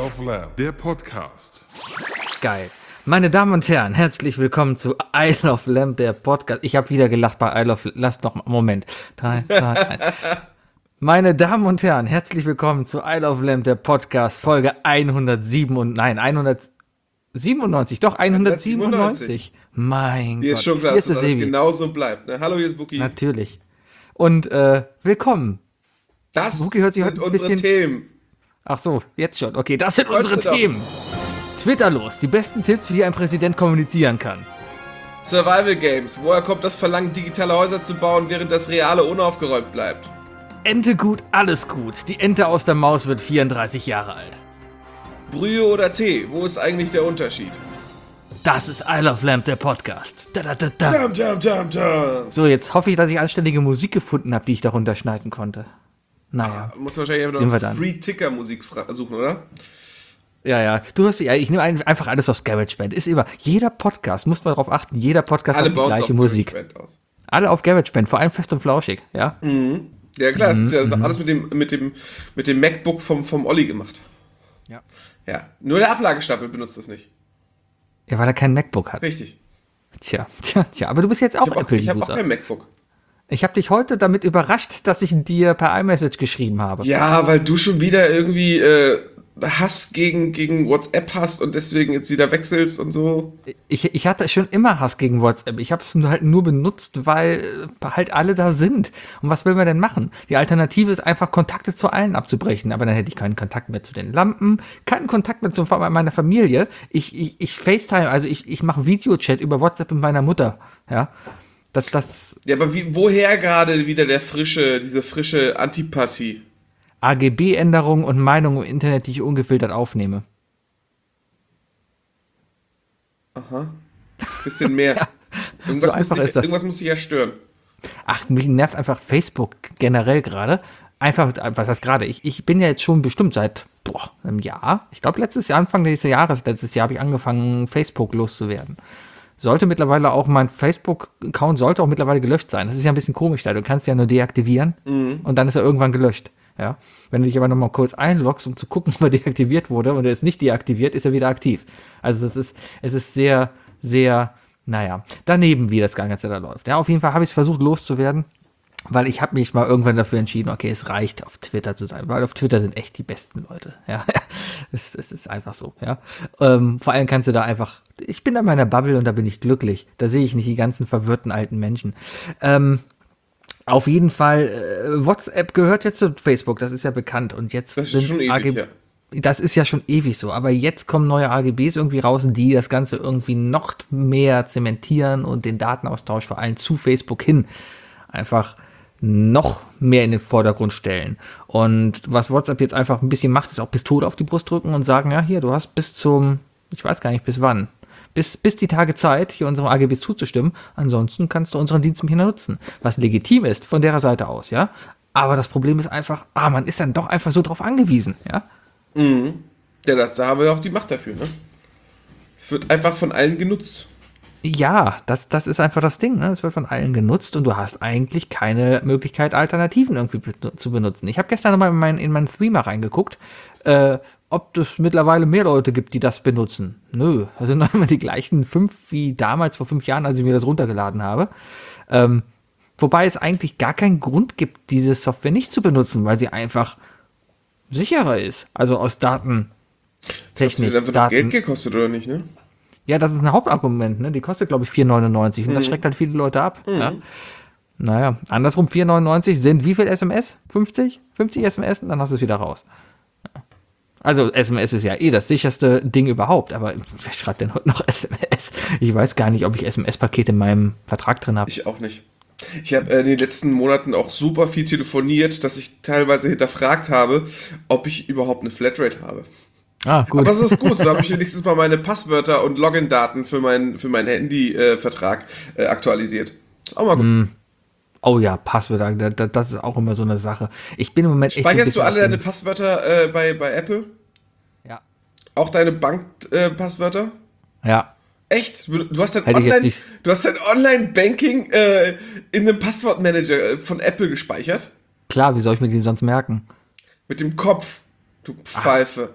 of Lamb, der Podcast. Geil. Meine Damen und Herren, herzlich willkommen zu Isle of Lamb, der Podcast. Ich habe wieder gelacht bei Isle of Lamb. Lass noch einen Moment. 3, 2, 1. Meine Damen und Herren, herzlich willkommen zu Isle of Lamb, der Podcast, Folge 197. Mein Hier Gott. ist schon klar, Hier dass ist das Sebi. genauso bleibt. Ne? Hallo, hier ist Wookie. Natürlich. Und willkommen. Das Wookie hört sich sind heute ein unsere bisschen- Themen. Ach so, jetzt schon. Okay, das sind Heute unsere doch. Themen. Twitterlos, die besten Tipps, wie ein Präsident kommunizieren kann. Survival Games. Woher kommt das Verlangen, digitale Häuser zu bauen, während das Reale unaufgeräumt bleibt? Ente gut, alles gut. Die Ente aus der Maus wird 34 Jahre alt. Brühe oder Tee? Wo ist eigentlich der Unterschied? Das ist Isle of Lamb, der Podcast. Da, da, da, da. Dum, dum, dum, dum. So, jetzt hoffe ich, dass ich anständige Musik gefunden habe, die ich darunter schneiden konnte. Naja. Muss wahrscheinlich Sind wir einfach dann. noch Free-Ticker-Musik suchen, oder? Ja. Du hast ja, ich nehme einfach alles aus GarageBand. Ist immer, jeder Podcast, muss man darauf achten, jeder Podcast Alle hat die bauen es gleiche auf Musik. GarageBand aus. Alle auf GarageBand, vor allem fest und flauschig, ja? Ja klar, das ist ja alles mit dem MacBook vom Olli gemacht. Ja. Ja, nur der Ablagestapel benutzt das nicht. Ja, weil er kein MacBook hat. Richtig. Tja, aber du bist jetzt auch Ich habe auch Apple-User. kein MacBook. Ich habe dich heute damit überrascht, dass ich dir per iMessage geschrieben habe. Ja, weil du schon wieder irgendwie Hass gegen WhatsApp hast und deswegen jetzt wieder wechselst und so. Ich hatte schon immer Hass gegen WhatsApp. Ich habe es halt nur benutzt, weil halt alle da sind. Und was will man denn machen? Die Alternative ist einfach, Kontakte zu allen abzubrechen. Aber dann hätte ich keinen Kontakt mehr zu den Lampen, keinen Kontakt mehr zu meiner Familie. Ich FaceTime, also ich mache Videochat über WhatsApp mit meiner Mutter. Ja, das Ja, aber woher gerade wieder diese frische Antipathie? AGB-Änderungen und Meinungen im Internet, die ich ungefiltert aufnehme. Bisschen mehr. so einfach ist das. Irgendwas muss dich ja stören. Ach, mich nervt einfach Facebook generell gerade. Einfach, was heißt gerade? Ich bin ja jetzt schon bestimmt seit einem Jahr. Ich glaube, Anfang des Jahres, letztes Jahr habe ich angefangen, Facebook loszuwerden. Sollte mittlerweile auch, mein Facebook-Account sollte auch mittlerweile gelöscht sein. Das ist ja ein bisschen komisch da. Du kannst ja nur deaktivieren und dann ist er irgendwann gelöscht. Ja? Wenn du dich aber nochmal kurz einloggst, um zu gucken, ob er deaktiviert wurde und er ist nicht deaktiviert, ist er wieder aktiv. Also es ist sehr, sehr, daneben, wie das Ganze da läuft. Ja, auf jeden Fall habe ich es versucht loszuwerden, weil ich habe mich mal irgendwann dafür entschieden, okay, es reicht, auf Twitter zu sein, weil auf Twitter sind echt die besten Leute. Ja, es ist einfach so. Ja, vor allem kannst du da einfach, ich bin in meiner Bubble und da bin ich glücklich. Da sehe ich nicht die ganzen verwirrten alten Menschen. Auf jeden Fall, WhatsApp gehört jetzt zu Facebook, das ist ja bekannt. Und jetzt Das ist sind schon ewig, AGB. ja. Das ist ja schon ewig so, aber jetzt kommen neue AGBs irgendwie raus, die das Ganze irgendwie noch mehr zementieren und den Datenaustausch vor allem zu Facebook hin einfach noch mehr in den Vordergrund stellen. Und was WhatsApp jetzt einfach ein bisschen macht, ist auch Pistole auf die Brust drücken und sagen, ja, hier, du hast bis zum, ich weiß gar nicht bis wann, bis die Tage Zeit, hier unseren AGBs zuzustimmen, ansonsten kannst du unseren Dienst nicht mehr nutzen. Was legitim ist von der Seite aus, ja. Aber das Problem ist einfach, man ist dann doch einfach so drauf angewiesen, ja. Ja, da haben wir auch die Macht dafür, ne? Es wird einfach von allen genutzt. Ja, das ist einfach das Ding, ne? Es wird von allen genutzt und du hast eigentlich keine Möglichkeit, Alternativen irgendwie zu benutzen. Ich habe gestern nochmal in meinen Threema reingeguckt, ob es mittlerweile mehr Leute gibt, die das benutzen. Nö, also noch immer die gleichen 5 wie damals, vor 5 Jahren, als ich mir das runtergeladen habe. Wobei es eigentlich gar keinen Grund gibt, diese Software nicht zu benutzen, weil sie einfach sicherer ist. Also aus Datentechnik. Das hat einfach Geld gekostet, oder nicht, ne? Ja, das ist ein Hauptargument, ne? Die kostet, glaube ich, 4,99 und das schreckt halt viele Leute ab. Ja? Naja, andersrum 4,99 sind wie viel SMS? 50? 50 SMS und dann hast du es wieder raus. Ja. Also SMS ist ja das sicherste Ding überhaupt, aber wer schreibt denn heute noch SMS? Ich weiß gar nicht, ob ich SMS-Pakete in meinem Vertrag drin habe. Ich auch nicht. Ich habe in den letzten Monaten auch super viel telefoniert, dass ich teilweise hinterfragt habe, ob ich überhaupt eine Flatrate habe. Gut. Aber es ist gut, so habe ich wenigstens mal meine Passwörter und Login-Daten für meinen Handy-Vertrag aktualisiert. Ist auch mal gut. Oh ja, Passwörter, das ist auch immer so eine Sache. Ich bin im Moment echt Speicherst du alle deine Passwörter bei Apple? Ja. Auch deine Bankpasswörter? Ja. Echt? Du hast dein Hätte ich jetzt nicht- Online-Banking in einem Passwortmanager von Apple gespeichert? Klar, wie soll ich mir die sonst merken? Mit dem Kopf, du Pfeife.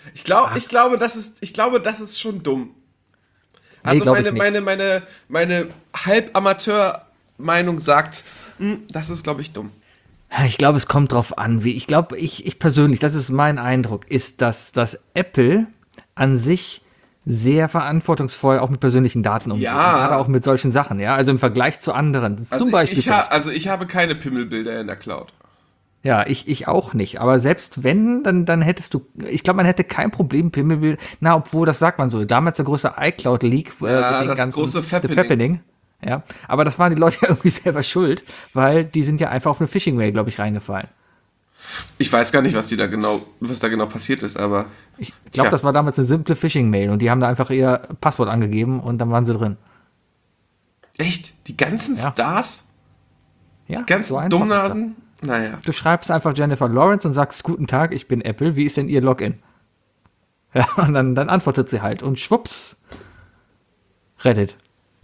Ich glaube, das ist schon dumm. Nee, Also glaub ich nicht. meine Halbamateur-Meinung sagt, das ist, glaube ich, dumm. Ich glaube, es kommt drauf an. Ich persönlich, das ist mein Eindruck, ist, dass Apple an sich sehr verantwortungsvoll auch mit persönlichen Daten umgeht. Ja. Gerade auch mit solchen Sachen, ja. Also im Vergleich zu anderen. Zum Beispiel. Ich habe keine Pimmelbilder in der Cloud. Ja, ich auch nicht. Aber selbst wenn, dann hättest du, ich glaube, man hätte kein Problem, Pimmelbild. Na, obwohl, das sagt man so. Damals der große iCloud-Leak. Ja, mit das große Fappening. Fappening. Ja, aber das waren die Leute ja irgendwie selber schuld, weil die sind ja einfach auf eine Phishing-Mail, glaube ich, reingefallen. Ich weiß gar nicht, was da genau passiert ist, aber Ich glaube, das war damals eine simple Phishing-Mail und die haben da einfach ihr Passwort angegeben und dann waren sie drin. echt, die ganzen Ja. Stars, Ja, die ganzen so einfach ist Dummnasen, naja. das. Du schreibst einfach Jennifer Lawrence und sagst, guten Tag, ich bin Apple, wie ist denn Ihr Login? Ja, und dann antwortet sie halt und schwupps, Reddit.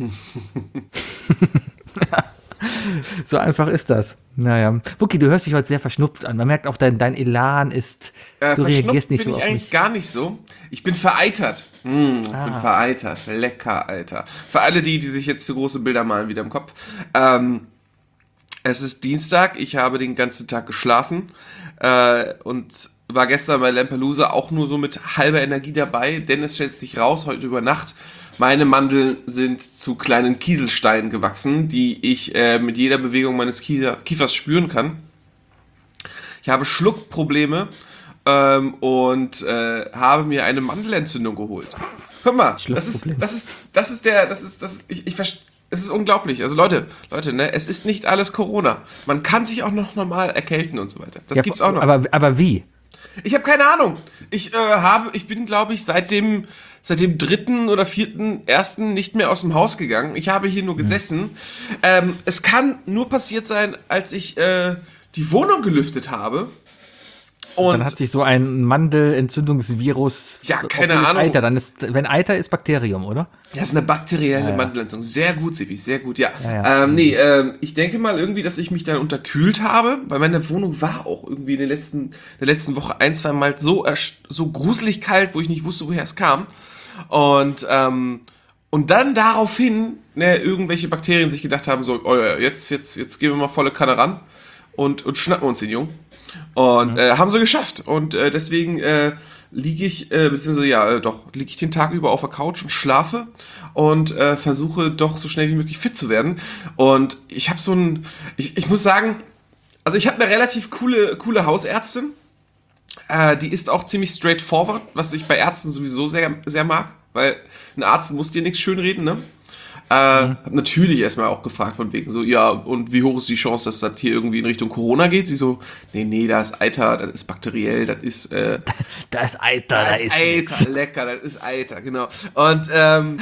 Ja, so einfach ist das. Naja. Wookie, du hörst dich heute sehr verschnupft an. Man merkt auch, dein Elan ist, du reagierst nicht bin so ich auf eigentlich mich. gar nicht so. Ich bin vereitert. Ich bin vereitert. Lecker, Alter. Für alle die sich jetzt für große Bilder malen wieder im Kopf. Es ist Dienstag. Ich habe den ganzen Tag geschlafen. Und war gestern bei Lampelusa auch nur so mit halber Energie dabei, denn es stellt sich raus, heute über Nacht, meine Mandeln sind zu kleinen Kieselsteinen gewachsen, die ich mit jeder Bewegung meines Kiefers spüren kann. Ich habe Schluckprobleme und habe mir eine Mandelentzündung geholt. Hör mal, Schluckprobleme. es ist unglaublich. Also Leute, ne, es ist nicht alles Corona. Man kann sich auch noch normal erkälten und so weiter. Das Ja, gibt's auch noch. aber wie? Ich habe keine Ahnung. Ich bin, glaube ich, seit dem 3. oder 4.1. nicht mehr aus dem Haus gegangen. Ich habe hier nur gesessen. Es kann nur passiert sein, als ich die Wohnung gelüftet habe. Und Dann hat sich so ein Mandelentzündungsvirus. Ja, keine obwohl Ahnung. Eiter, wenn Eiter ist Bakterium, oder? das ist eine bakterielle Ja. Mandelentzündung. Sehr gut, Sebi, sehr gut, ja. Ja, Ich denke mal irgendwie, dass ich mich dann unterkühlt habe, weil meine Wohnung war auch irgendwie in der letzten Woche 1-2 Mal so gruselig kalt, wo ich nicht wusste, woher es kam. Und dann daraufhin, ne, irgendwelche Bakterien sich gedacht haben, so, oh ja, jetzt gehen wir mal volle Kanne ran und schnappen uns den Jungen. Und haben sie geschafft. Und deswegen liege ich den Tag über auf der Couch und schlafe und versuche doch so schnell wie möglich fit zu werden. Und ich habe ich muss sagen, also ich habe eine relativ coole Hausärztin. Die ist auch ziemlich straightforward, was ich bei Ärzten sowieso sehr, sehr mag, weil ein Arzt muss dir nichts schönreden, ne? Hab natürlich erstmal auch gefragt von wegen so, ja, und wie hoch ist die Chance, dass das hier irgendwie in Richtung Corona geht? Sie so, nee, da ist Eiter, das ist bakteriell, das ist, Da ist Eiter, da ist Eiter, lecker, das ist Eiter, genau. Und dann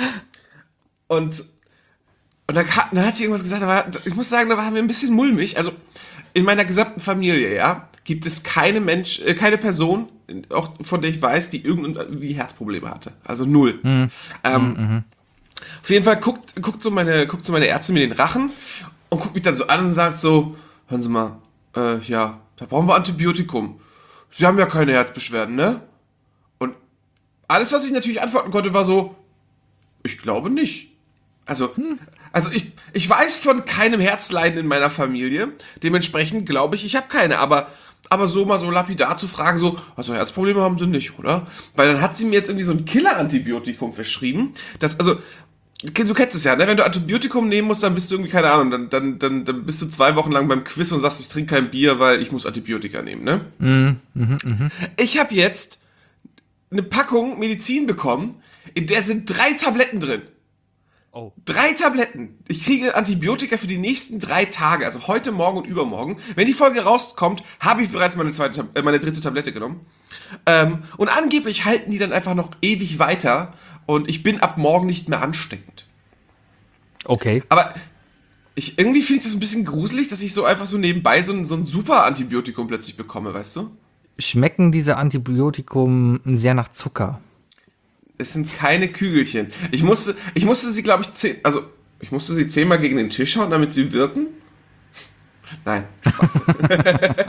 hat sie irgendwas gesagt, aber ich muss sagen, da war mir ein bisschen mulmig. Also in meiner gesamten Familie, ja, gibt es keine Person, auch von der ich weiß, die irgendwie Herzprobleme hatte. Also null. Auf jeden Fall guckt so meine Ärztin mir den Rachen und guckt mich dann so an und sagt so, hören Sie mal, ja, da brauchen wir Antibiotikum. Sie haben ja keine Herzbeschwerden, ne? Und alles, was ich natürlich antworten konnte, war so, ich glaube nicht. Also ich weiß von keinem Herzleiden in meiner Familie, dementsprechend glaube ich habe keine, aber so mal so lapidar zu fragen, so, also Herzprobleme haben sie nicht, oder? Weil dann hat sie mir jetzt irgendwie so ein Killer-Antibiotikum verschrieben, du kennst es ja, ne? Wenn du Antibiotikum nehmen musst, dann bist du irgendwie, keine Ahnung, dann bist du 2 Wochen lang beim Quiz und sagst, ich trinke kein Bier, weil ich muss Antibiotika nehmen, ne? Ich habe jetzt eine Packung Medizin bekommen, in der sind 3 Tabletten drin. Oh. 3 Tabletten. Ich kriege Antibiotika für die nächsten 3 Tage, also heute, morgen und übermorgen. Wenn die Folge rauskommt, habe ich bereits meine 3. Tablette genommen. Und angeblich halten die dann einfach noch ewig weiter und ich bin ab morgen nicht mehr ansteckend. Okay. Aber irgendwie finde ich das ein bisschen gruselig, dass ich so einfach so nebenbei so ein super Antibiotikum plötzlich bekomme, weißt du? Schmecken diese Antibiotikum sehr nach Zucker? Es sind keine Kügelchen. Ich musste sie, glaube ich, ich musste sie 10-mal gegen den Tisch hauen, damit sie wirken. Nein.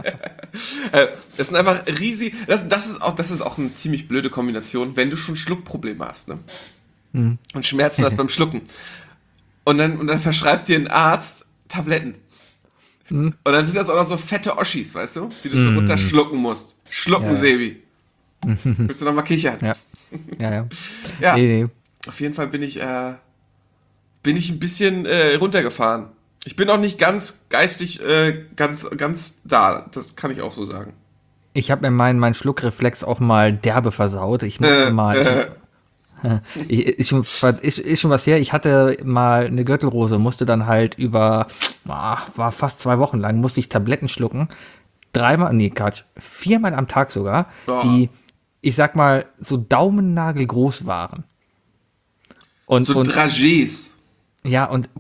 Das sind einfach riesig. Das ist auch eine ziemlich blöde Kombination, wenn du schon Schluckprobleme hast, ne? Und Schmerzen hast beim Schlucken. Und dann verschreibt dir ein Arzt Tabletten. Und dann sind das auch noch so fette Oschis, weißt du? Die du runterschlucken musst. Schlucken, Ja. Sebi. Willst du noch mal kichern? Ja. Ja. Ja. Nee. Auf jeden Fall bin ich ein bisschen runtergefahren. Ich bin auch nicht ganz geistig ganz da. Das kann ich auch so sagen. Ich habe mir meinen Schluckreflex auch mal derbe versaut. Ich musste mal. Ist schon was her. Ich hatte mal eine Gürtelrose, musste dann halt war fast 2 Wochen lang, musste ich Tabletten schlucken. 4-mal am Tag sogar, die, ich sag mal, so daumennagelgroß waren. Und Dragés. ja, und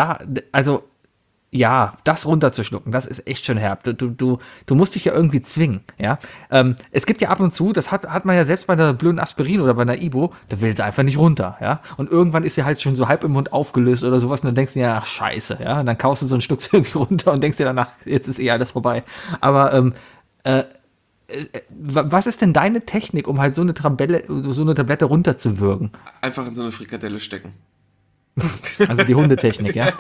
das runterzuschlucken, das ist echt schon herb. Du musst dich ja irgendwie zwingen, ja. Es gibt ja ab und zu, das hat man ja selbst bei einer blöden Aspirin oder bei einer Ibo, da will sie einfach nicht runter, ja. Und irgendwann ist sie halt schon so halb im Mund aufgelöst oder sowas und dann denkst du dir, ach scheiße, ja. Und dann kaust du so ein Stück irgendwie runter und denkst dir danach, jetzt ist eh alles vorbei. Aber was ist denn deine Technik, um halt so eine Tablette runterzuwürgen? Einfach in so eine Frikadelle stecken. Also die Hundetechnik, ja.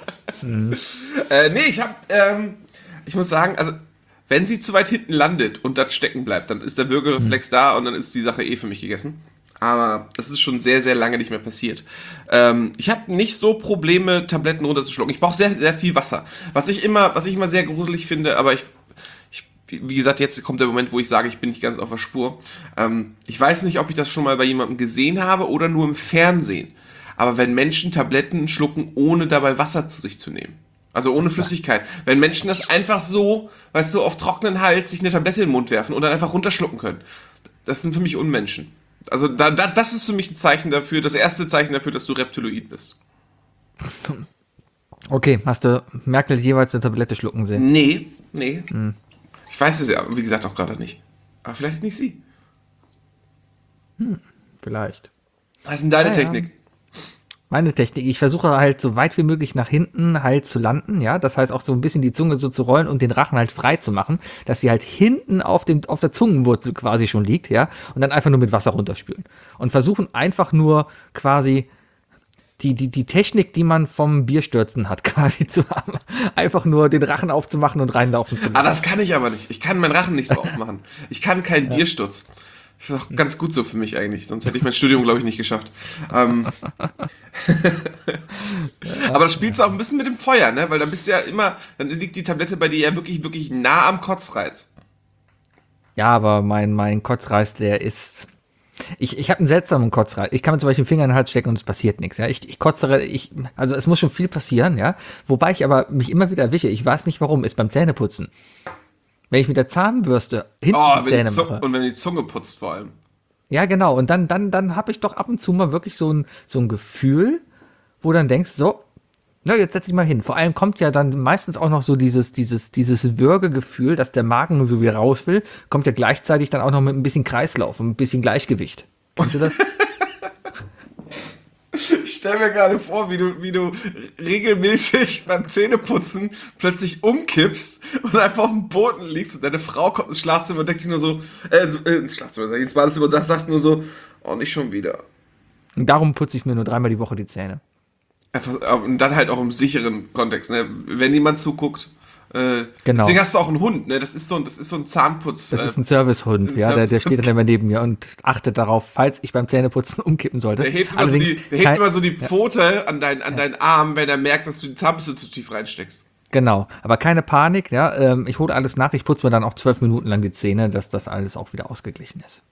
Nee, ich muss sagen, also wenn sie zu weit hinten landet und das stecken bleibt, dann ist der Würgereflex da und dann ist die Sache für mich gegessen. Aber das ist schon sehr, sehr lange nicht mehr passiert. Ich habe nicht so Probleme, Tabletten runterzuschlucken. Ich brauche sehr, sehr viel Wasser. Was ich immer sehr gruselig finde, aber wie gesagt, jetzt kommt der Moment, wo ich sage, ich bin nicht ganz auf der Spur. Ich weiß nicht, ob ich das schon mal bei jemandem gesehen habe oder nur im Fernsehen. Aber wenn Menschen Tabletten schlucken, ohne dabei Wasser zu sich zu nehmen. Also ohne Flüssigkeit. Wenn Menschen das einfach so, weißt du, auf trockenen Hals sich eine Tablette in den Mund werfen und dann einfach runterschlucken können. Das sind für mich Unmenschen. Also das ist für mich ein Zeichen dafür, das erste Zeichen dafür, dass du Reptiloid bist. Okay, hast du Merkel jeweils eine Tablette schlucken sehen? Nee. Ich weiß es ja, wie gesagt, auch gerade nicht. Aber vielleicht nicht sie. Vielleicht. Was ist denn deine Ja. Technik? Meine Technik, ich versuche halt so weit wie möglich nach hinten halt zu landen, ja, das heißt auch so ein bisschen die Zunge so zu rollen und den Rachen halt frei zu machen, dass sie halt hinten auf der Zungenwurzel quasi schon liegt, ja, und dann einfach nur mit Wasser runterspülen. Und versuchen einfach nur quasi die Technik, die man vom Bierstürzen hat, quasi zu haben. Einfach nur den Rachen aufzumachen und reinlaufen zu lassen. Das kann ich aber nicht. Ich kann meinen Rachen nicht so aufmachen. Ich kann keinen Biersturz. Das ist auch ganz gut so für mich eigentlich. Sonst hätte ich mein Studium, glaube ich, nicht geschafft. Aber das spielst du auch ein bisschen mit dem Feuer, ne? Weil dann bist du ja immer, dann liegt die Tablette bei dir ja wirklich, wirklich nah am Kotzreiz. Ja, aber mein Kotzreiz, der ist. Ich habe einen seltsamen Kotzreiz. Ich kann mir zum Beispiel den Finger in den Hals stecken und es passiert nichts. Ja? Ich kotzere, also es muss schon viel passieren, ja. Wobei ich aber mich immer wieder erwische. Ich weiß nicht warum, ist beim Zähneputzen. Wenn ich mit der Zahnbürste hinten die Zähne mache. Und wenn du die Zunge putzt vor allem. Ja, genau. Und dann habe ich doch ab und zu mal wirklich so ein Gefühl, wo du dann denkst, so, na, jetzt setz dich mal hin. Vor allem kommt ja dann meistens auch noch so dieses Würgegefühl, dass der Magen so wie raus will, kommt ja gleichzeitig dann auch noch mit ein bisschen Kreislauf und ein bisschen Gleichgewicht. Kennst du das? Ich stelle mir gerade vor, wie du regelmäßig beim Zähneputzen plötzlich umkippst und einfach auf dem Boden liegst und deine Frau kommt ins Schlafzimmer und denkt sich nur so, ins Schlafzimmer, ins Badezimmer und sagst nur so, oh, nicht schon wieder. Und darum putze ich mir nur 3-mal die Woche die Zähne. Einfach, und dann halt auch im sicheren Kontext, ne? Wenn jemand zuguckt. Genau. Deswegen hast du auch einen Hund, ne? Das ist so ein Zahnputz. Das ist ein Servicehund, ja, der steht dann immer neben mir und achtet darauf, falls ich beim Zähneputzen umkippen sollte. Der hebt immer so die Pfote an deinen Arm, wenn er merkt, dass du die Zahnbürste zu tief reinsteckst. Genau, aber keine Panik, ja, ich hole alles nach, ich putze mir dann auch 12 Minuten lang die Zähne, dass das alles auch wieder ausgeglichen ist.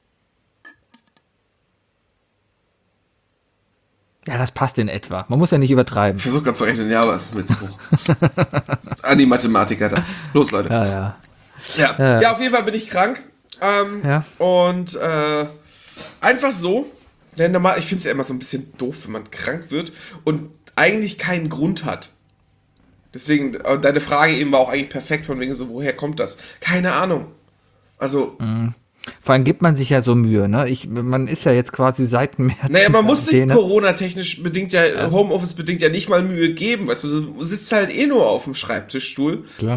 Ja, das passt in etwa. Man muss ja nicht übertreiben. Ich versuche gerade zu rechnen, ja, aber es ist mir zu hoch. An die Mathematiker da. Los, Leute. Ja, auf jeden Fall bin ich krank. Und einfach so. Denn normal, ich finde es ja immer so ein bisschen doof, wenn man krank wird und eigentlich keinen Grund hat. Deswegen, deine Frage eben war auch eigentlich perfekt, von wegen so, woher kommt das? Keine Ahnung. Also. Vor allem gibt man sich ja so Mühe, ne? Man ist ja jetzt quasi seit März. Naja, man muss sich Corona-technisch bedingt Homeoffice bedingt ja nicht mal Mühe geben, weißt du sitzt halt eh nur auf dem Schreibtischstuhl. Klar.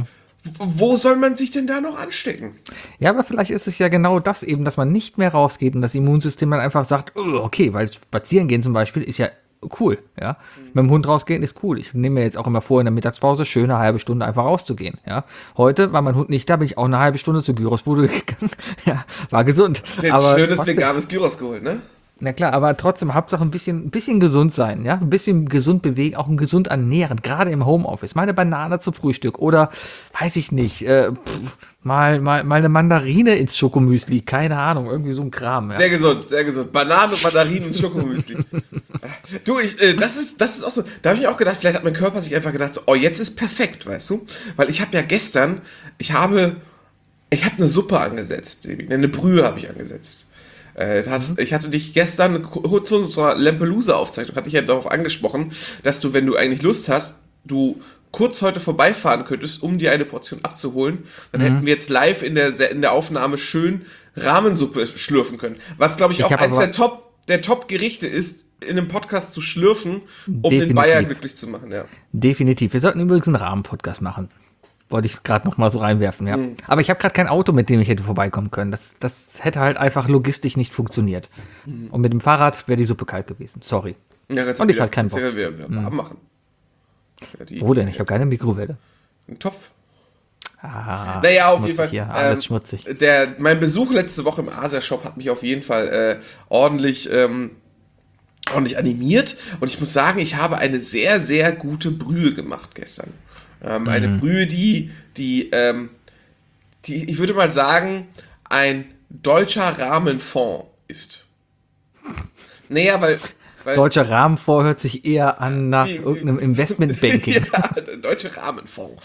Wo soll man sich denn da noch anstecken? Ja, aber vielleicht ist es ja genau das eben, dass man nicht mehr rausgeht und das Immunsystem dann einfach sagt, oh, okay, weil spazieren gehen zum Beispiel ist ja cool, ja. Mit dem Hund rausgehen ist cool. Ich nehme mir jetzt auch immer vor, in der Mittagspause schöne halbe Stunde einfach rauszugehen, ja. Heute war mein Hund nicht da, bin ich auch eine halbe Stunde zur Gyrosbude gegangen. Ja, war gesund. Das ist ja ein schönes veganes Gyros geholt, ne? Na klar, aber trotzdem, Hauptsache ein bisschen gesund sein, ja? Ein bisschen gesund bewegen, auch ein gesund ernähren, gerade im Homeoffice. Mal eine Banane zum Frühstück oder, weiß ich nicht, mal eine Mandarine ins Schokomüsli, keine Ahnung, irgendwie so ein Kram. Ja? Sehr gesund, sehr gesund. Bananen und Mandarinen ins Schokomüsli. Du, das ist auch so, da habe ich auch gedacht, vielleicht hat mein Körper sich einfach gedacht, so, oh, jetzt ist perfekt, weißt du? Weil ich habe ja gestern, ich habe eine Suppe angesetzt, Sebi, eine Brühe habe ich angesetzt. Ich hatte dich gestern zu unserer Lampelusa-Aufzeichnung, hatte ich ja darauf angesprochen, dass du, wenn du eigentlich Lust hast, du kurz heute vorbeifahren könntest, um dir eine Portion abzuholen. Dann hätten wir jetzt live in der Aufnahme schön Rahmensuppe schlürfen können. Was, glaube ich, auch eins der Top-Gerichte ist, in einem Podcast zu schlürfen, um Definitiv. den Bayer glücklich zu machen. Ja. Definitiv. Wir sollten übrigens einen Rahmen-Podcast machen. Wollte ich gerade noch mal so reinwerfen, ja. Aber ich habe gerade kein Auto, mit dem ich hätte vorbeikommen können. Das hätte halt einfach logistisch nicht funktioniert. Und mit dem Fahrrad wäre die Suppe kalt gewesen. Sorry. Ja, und ich hatte keinen Bock. Wir warm machen. Ja, Wo denn? Ich habe keine Mikrowelle. Einen Topf. Naja, auf jeden Fall. Hier, alles schmutzig. Mein Besuch letzte Woche im Asia-Shop hat mich auf jeden Fall ordentlich animiert. Und ich muss sagen, ich habe eine sehr, sehr gute Brühe gemacht gestern. Eine Brühe, die, ich würde mal sagen, ein deutscher Rahmenfond ist. Naja, weil deutscher Rahmenfonds hört sich eher an nach irgendeinem Investmentbanking. Ja, der deutsche Rahmenfonds.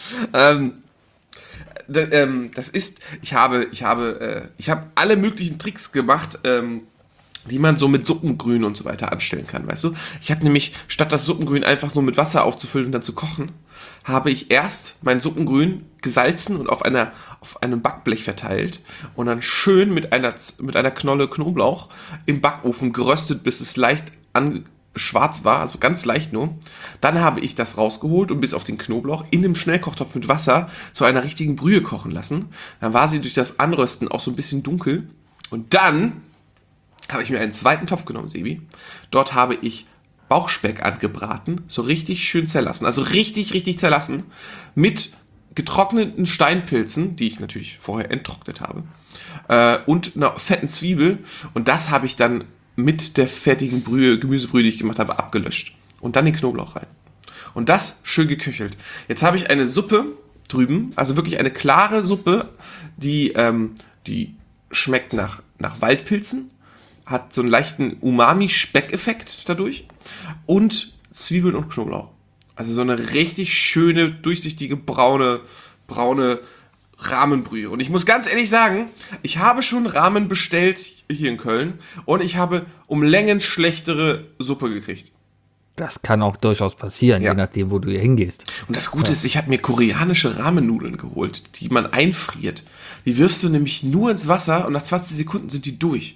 Das ist, ich habe alle möglichen Tricks gemacht, die man so mit Suppengrün und so weiter anstellen kann, weißt du? Ich habe nämlich, statt das Suppengrün einfach nur mit Wasser aufzufüllen und dann zu kochen, habe ich erst mein Suppengrün gesalzen und auf einem Backblech verteilt und dann schön mit einer Knolle Knoblauch im Backofen geröstet, bis es leicht schwarz war, also ganz leicht nur. Dann habe ich das rausgeholt und bis auf den Knoblauch in einem Schnellkochtopf mit Wasser zu einer richtigen Brühe kochen lassen. Dann war sie durch das Anrösten auch so ein bisschen dunkel und dann habe ich mir einen zweiten Topf genommen, Sebi. Dort habe ich Bauchspeck angebraten, so richtig schön zerlassen, also richtig, richtig zerlassen, mit getrockneten Steinpilzen, die ich natürlich vorher enttrocknet habe, und einer fetten Zwiebel. Und das habe ich dann mit der fertigen Gemüsebrühe, die ich gemacht habe, abgelöscht. Und dann den Knoblauch rein. Und das schön geköchelt. Jetzt habe ich eine Suppe drüben, also wirklich eine klare Suppe, die schmeckt nach Waldpilzen, hat so einen leichten Umami-Speckeffekt dadurch und Zwiebeln und Knoblauch. Also so eine richtig schöne, durchsichtige, braune Rahmenbrühe. Und ich muss ganz ehrlich sagen, ich habe schon Ramen bestellt hier in Köln und ich habe um Längen schlechtere Suppe gekriegt. Das kann auch durchaus passieren, Ja. je nachdem, wo du hier hingehst. Und das Gute ist, ich habe mir koreanische Ramennudeln geholt, die man einfriert. Die wirfst du nämlich nur ins Wasser und nach 20 Sekunden sind die durch.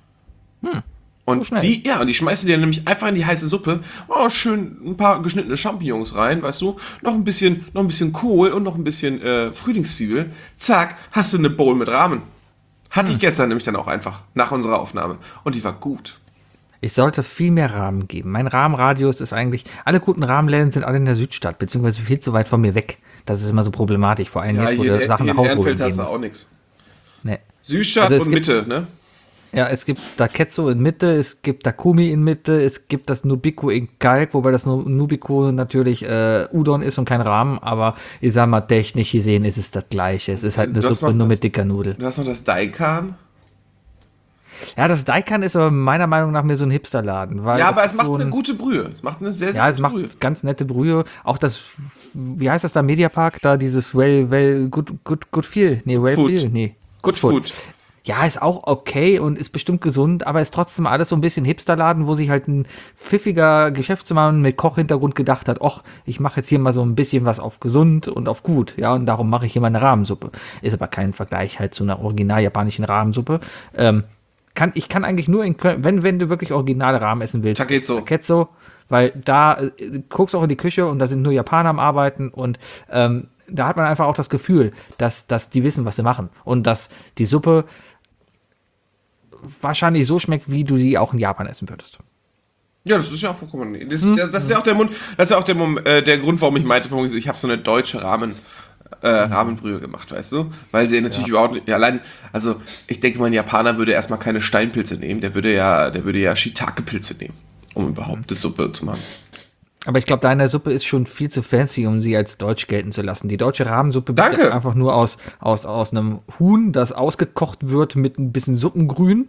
Und schnell. die schmeißt du dir nämlich einfach in die heiße Suppe. Oh, schön ein paar geschnittene Champignons rein, weißt du? Noch ein bisschen Kohl und noch ein bisschen Frühlingszwiebel. Zack, hast du eine Bowl mit Ramen. Hatte ich gestern nämlich dann auch einfach, nach unserer Aufnahme. Und die war gut. Ich sollte viel mehr Rahmen geben. Mein Rahmenradius ist eigentlich, alle guten Rahmenläden sind alle in der Südstadt, beziehungsweise viel zu weit von mir weg. Das ist immer so problematisch, vor allem jetzt, wo du Sachen nach Hause holen Ehrenfeld gehen hast du musst. auch nichts. Nee. Südstadt Also es und gibt- Mitte, ne? Ja, es gibt Dakezo in Mitte, es gibt Dakumi in Mitte, es gibt das Nubiku in Kalk, wobei das Nubiku natürlich Udon ist und kein Rahmen, aber ich sag mal, technisch gesehen ist es das Gleiche. Es ist halt eine Du hast Suppe noch nur das- mit dicker Nudel. Du hast noch das Daikan. Ja, das Daikan ist aber meiner Meinung nach mehr so ein Hipsterladen. Weil Ja, aber das es ist macht so eine gute Brühe. Es macht eine sehr, sehr Ja, es gute macht Brühe. ganz nette Brühe. Auch das, wie heißt das da, Mediapark? Da dieses good feel. Nee, well Food. feel. Nee. Good Food. Ja, ist auch okay und ist bestimmt gesund, aber ist trotzdem alles so ein bisschen Hipsterladen, wo sich halt ein pfiffiger Geschäftsmann mit Kochhintergrund gedacht hat, och, ich mache jetzt hier mal so ein bisschen was auf gesund und auf gut, ja, und darum mache ich hier mal eine Rahmensuppe. Ist aber kein Vergleich halt zu einer original japanischen Rahmensuppe. Ich kann eigentlich nur in Köln, wenn du wirklich originale Rahmen essen willst. Takezo, weil da guckst auch in die Küche und da sind nur Japaner am Arbeiten und da hat man einfach auch das Gefühl, dass die wissen, was sie machen. Und dass die Suppe wahrscheinlich so schmeckt, wie du sie auch in Japan essen würdest. Ja, das ist ja auch vollkommen. Das ist ja auch der der Grund, warum ich meinte, ich habe so eine deutsche Rahmenbrühe gemacht, weißt du? Weil sie natürlich überhaupt nicht, allein, also ich denke mal, ein Japaner würde erstmal keine Steinpilze nehmen, der würde ja Shiitake-Pilze nehmen, um überhaupt eine Suppe zu machen. Aber ich glaube, deine Suppe ist schon viel zu fancy, um sie als deutsch gelten zu lassen. Die deutsche Rahmensuppe besteht einfach nur aus einem Huhn, das ausgekocht wird mit ein bisschen Suppengrün.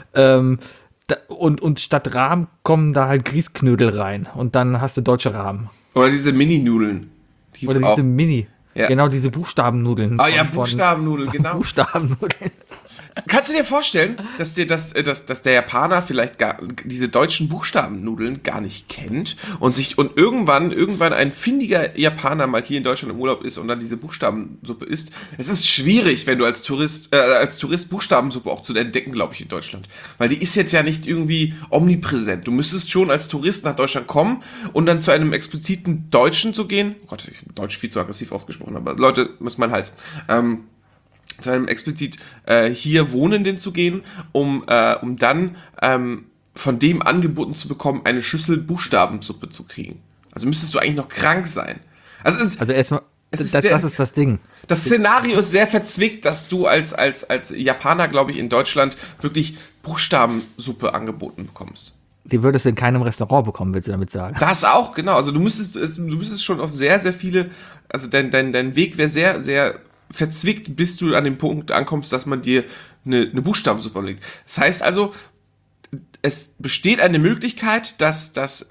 Und statt Rahmen kommen da halt Grießknödel rein. Und dann hast du deutsche Rahmen. Oder diese Mini-Nudeln. Die Oder diese Mini. Ja. Genau, diese Buchstabennudeln. Ah ja, Buchstabennudeln, genau. Buchstabennudeln. Kannst du dir vorstellen, dass der Japaner vielleicht diese deutschen Buchstabennudeln gar nicht kennt und irgendwann ein findiger Japaner mal hier in Deutschland im Urlaub ist und dann diese Buchstabensuppe isst? Es ist schwierig, wenn du als Tourist Buchstabensuppe auch zu entdecken, glaube ich, in Deutschland. Weil die ist jetzt ja nicht irgendwie omnipräsent. Du müsstest schon als Tourist nach Deutschland kommen und dann zu einem expliziten Deutschen zu gehen. Oh Gott, ich Deutsch viel zu aggressiv ausgesprochen, aber Leute, das ist mein Hals. Zu einem explizit hier Wohnenden zu gehen, um dann von dem angeboten zu bekommen, eine Schüssel Buchstabensuppe zu kriegen. Also müsstest du eigentlich noch krank sein. Also erstmal, das ist das Ding. Das Szenario ist sehr verzwickt, dass du als Japaner, glaube ich, in Deutschland wirklich Buchstabensuppe angeboten bekommst. Die würdest du in keinem Restaurant bekommen, willst du damit sagen? Das auch, genau. Also du müsstest schon auf sehr, sehr viele, also dein Weg wäre sehr, sehr verzwickt, bis du an den Punkt ankommst, dass man dir eine Buchstabensuppe legt. Das heißt also, es besteht eine Möglichkeit, dass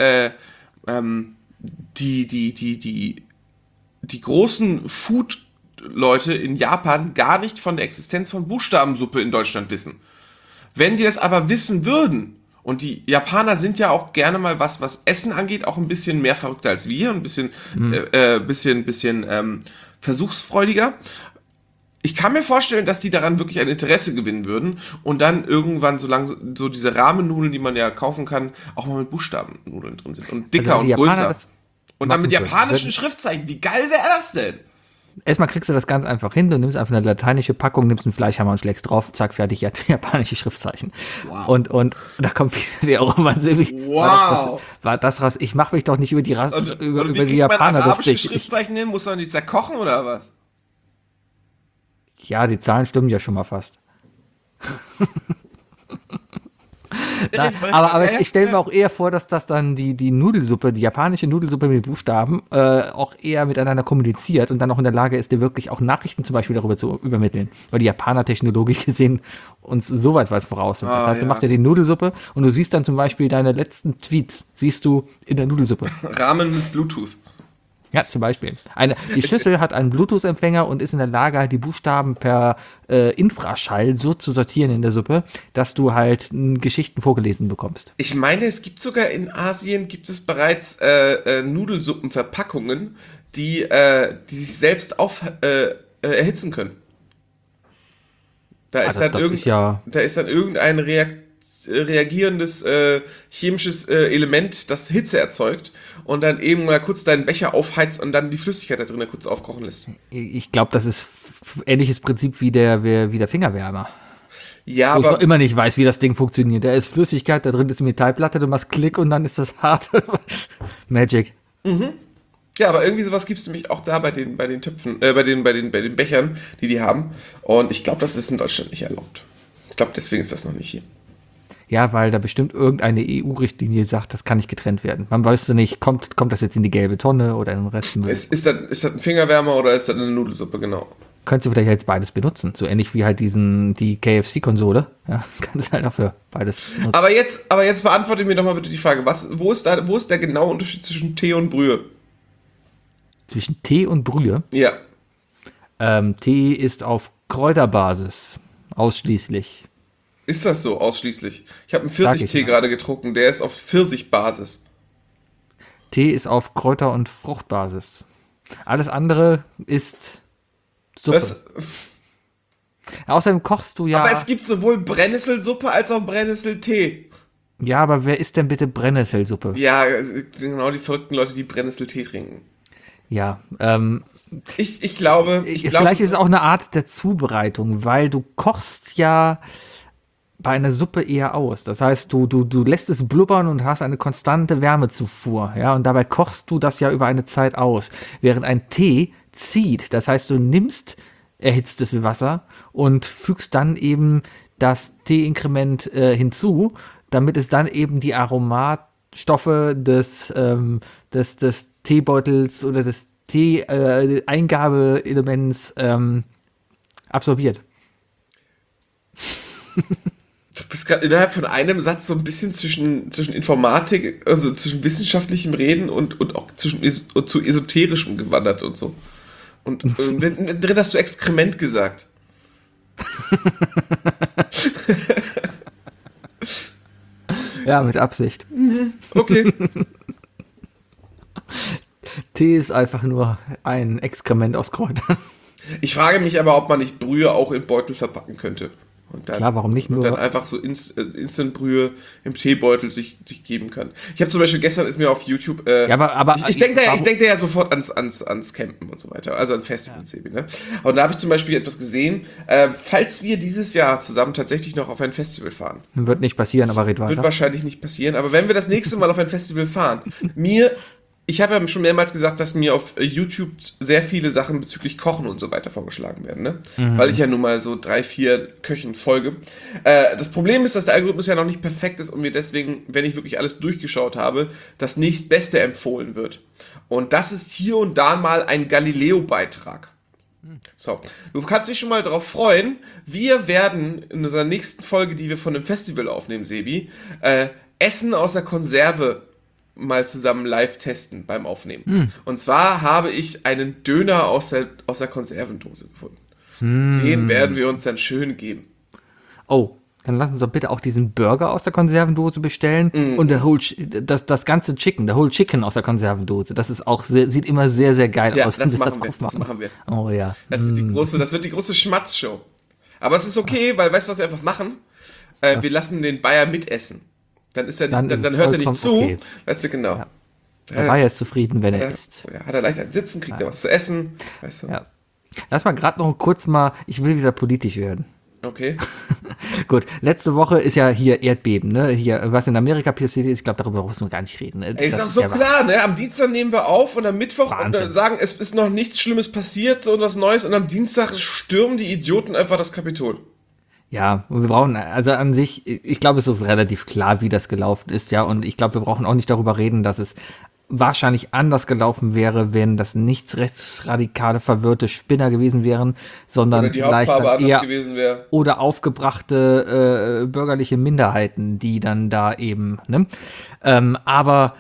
die großen Food-Leute in Japan gar nicht von der Existenz von Buchstabensuppe in Deutschland wissen. Wenn die das aber wissen würden, und die Japaner sind ja auch gerne mal, was Essen angeht, auch ein bisschen mehr verrückter als wir, ein bisschen versuchsfreudiger. Ich kann mir vorstellen, dass die daran wirklich ein Interesse gewinnen würden und dann irgendwann so diese Rahmennudeln, die man ja kaufen kann, auch mal mit Buchstabennudeln drin sind und dicker und größer. Und dann mit japanischen Schriftzeichen. Wie geil wäre das denn? Erstmal kriegst du das ganz einfach hin. Du nimmst einfach eine lateinische Packung, nimmst einen Fleischhammer und schlägst drauf, zack, fertig, japanische Schriftzeichen. Wow. Und da kommt wieder auch immer so, war das raus. Ich mache mich doch nicht über die über die Japaner lustig. Schriftzeichen hin? Muss man die zerkochen oder was? Ja, die Zahlen stimmen ja schon mal fast. Aber ich stelle mir auch eher vor, dass das dann die Nudelsuppe, die japanische Nudelsuppe mit Buchstaben, auch eher miteinander kommuniziert und dann auch in der Lage ist, dir wirklich auch Nachrichten zum Beispiel darüber zu übermitteln. Weil die Japaner technologisch gesehen uns so weit voraus sind. Das heißt, du machst ja die Nudelsuppe und du siehst dann zum Beispiel deine letzten Tweets, siehst du in der Nudelsuppe. Rahmen mit Bluetooth. Ja, zum Beispiel. Die Schüssel hat einen Bluetooth-Empfänger und ist in der Lage, die Buchstaben per Infraschall so zu sortieren in der Suppe, dass du halt Geschichten vorgelesen bekommst. Ich meine, es gibt sogar in Asien bereits Nudelsuppenverpackungen, die sich selbst erhitzen können. Da ist dann irgendein reagierendes chemisches Element, das Hitze erzeugt und dann eben mal kurz deinen Becher aufheizt und dann die Flüssigkeit da drin kurz aufkochen lässt. Ich glaube, das ist ähnliches Prinzip wie der Fingerwärmer. Ja, aber ich noch immer nicht weiß, wie das Ding funktioniert. Da ist Flüssigkeit, da drin ist eine Metallplatte, du machst Klick und dann ist das hart. Magic. Mhm. Ja, aber irgendwie sowas gibt es nämlich auch da bei den Töpfen, bei den Bechern, die haben. Und ich glaube, das ist in Deutschland nicht erlaubt. Ich glaube, deswegen ist das noch nicht hier. Ja, weil da bestimmt irgendeine EU-Richtlinie sagt, das kann nicht getrennt werden. Man weiß ja nicht, kommt das jetzt in die gelbe Tonne oder in den Rest? Ist das ein Fingerwärmer oder ist das eine Nudelsuppe, genau? Könntest du vielleicht jetzt beides benutzen. So ähnlich wie halt die KFC-Konsole. Ja, kannst halt auch für beides benutzen. Aber jetzt beantworte mir doch mal bitte die Frage, wo ist der genaue Unterschied zwischen Tee und Brühe? Zwischen Tee und Brühe? Ja. Tee ist auf Kräuterbasis. Ausschließlich. Ist das so, ausschließlich? Ich habe einen Pfirsichtee gerade getrunken, der ist auf Pfirsichbasis. Tee ist auf Kräuter- und Fruchtbasis. Alles andere ist Suppe. Außerdem kochst du ja... Aber es gibt sowohl Brennnesselsuppe als auch Brennnesseltee. Ja, aber wer isst denn bitte Brennnesselsuppe? Ja, genau die verrückten Leute, die Brennnesseltee trinken. Ja, Ich glaube, Vielleicht ist es auch eine Art der Zubereitung, weil du kochst ja bei einer Suppe eher aus. Das heißt, du lässt es blubbern und hast eine konstante Wärmezufuhr, ja, und dabei kochst du das ja über eine Zeit aus, während ein Tee zieht. Das heißt, du nimmst erhitztes Wasser und fügst dann eben das Teeinkrement hinzu, damit es dann eben die Aromatstoffe des Teebeutels oder des Tee-Eingabeelements absorbiert. du bist gerade innerhalb von einem Satz so ein bisschen zwischen Informatik, also zwischen wissenschaftlichem Reden und auch zu esoterischem gewandert und so. Und drin hast du Exkrement gesagt. Ja, mit Absicht. Okay. Tee ist einfach nur ein Exkrement aus Kräutern. Ich frage mich aber, ob man nicht Brühe auch in Beutel verpacken könnte. Und dann, Klar, warum nicht und nur? dann einfach so Instant-Brühe im Teebeutel sich geben kann. Ich habe zum Beispiel gestern ist mir auf YouTube. Ja, aber ich denke da ja sofort ans Campen und so weiter, also an Festivals eben. Ne? Und da habe ich zum Beispiel etwas gesehen. Falls wir dieses Jahr zusammen tatsächlich noch auf ein Festival fahren, Wird nicht passieren, aber red wird weiter. wahrscheinlich nicht passieren. Aber wenn wir das nächste Mal auf ein Festival fahren, ich habe ja schon mehrmals gesagt, dass mir auf YouTube sehr viele Sachen bezüglich Kochen und so weiter vorgeschlagen werden, ne? Weil ich ja nun mal so 3, 4 Köchen folge. Das Problem ist, dass der Algorithmus ja noch nicht perfekt ist und mir deswegen, wenn ich wirklich alles durchgeschaut habe, das nächstbeste empfohlen wird. Und das ist hier und da mal ein Galileo-Beitrag. So, du kannst dich schon mal darauf freuen. Wir werden in unserer nächsten Folge, die wir von dem Festival aufnehmen, Sebi, Essen aus der Konserve mal zusammen live testen beim Aufnehmen. Und zwar habe ich einen Döner aus der Konservendose gefunden. Den werden wir uns dann schön geben. Oh, dann lass uns doch bitte auch diesen Burger aus der Konservendose bestellen und das ganze Chicken, der Whole Chicken aus der Konservendose. Das ist auch sieht immer sehr, sehr geil Ja, aus, wenn das sie machen wir. aufmachen. Das machen wir. Oh ja. Das wird die große Schmatzshow. Aber es ist okay, weil weißt du, was wir einfach machen? Wir lassen den Bayer mitessen. Dann ist er nicht, dann hört er nicht zu. Okay. Weißt du, genau. Ja. Der war jetzt zufrieden, wenn er isst. Hat er leicht ein Sitzen, kriegt er was zu essen. Weißt du? Ja. Lass mal gerade noch kurz ich will wieder politisch werden. Okay. Gut, letzte Woche ist ja hier Erdbeben, ne? Hier, was in Amerika passiert ist, ich glaube, darüber müssen wir gar nicht reden. Ne? Ey, ist auch so klar, ne? Am Dienstag nehmen wir auf und am Mittwoch Wahnsinn. sagen, es ist noch nichts Schlimmes passiert, so was Neues und am Dienstag stürmen die Idioten einfach das Kapitol. Ja, und wir brauchen, also an sich, ich glaube, es ist relativ klar, wie das gelaufen ist, ja, und ich glaube, wir brauchen auch nicht darüber reden, dass es wahrscheinlich anders gelaufen wäre, wenn das nicht rechtsradikale, verwirrte Spinner gewesen wären, sondern Oder die vielleicht Hauptfarbe dann anders eher gewesen wäre. oder aufgebrachte bürgerliche Minderheiten, die dann da eben, ne? Aber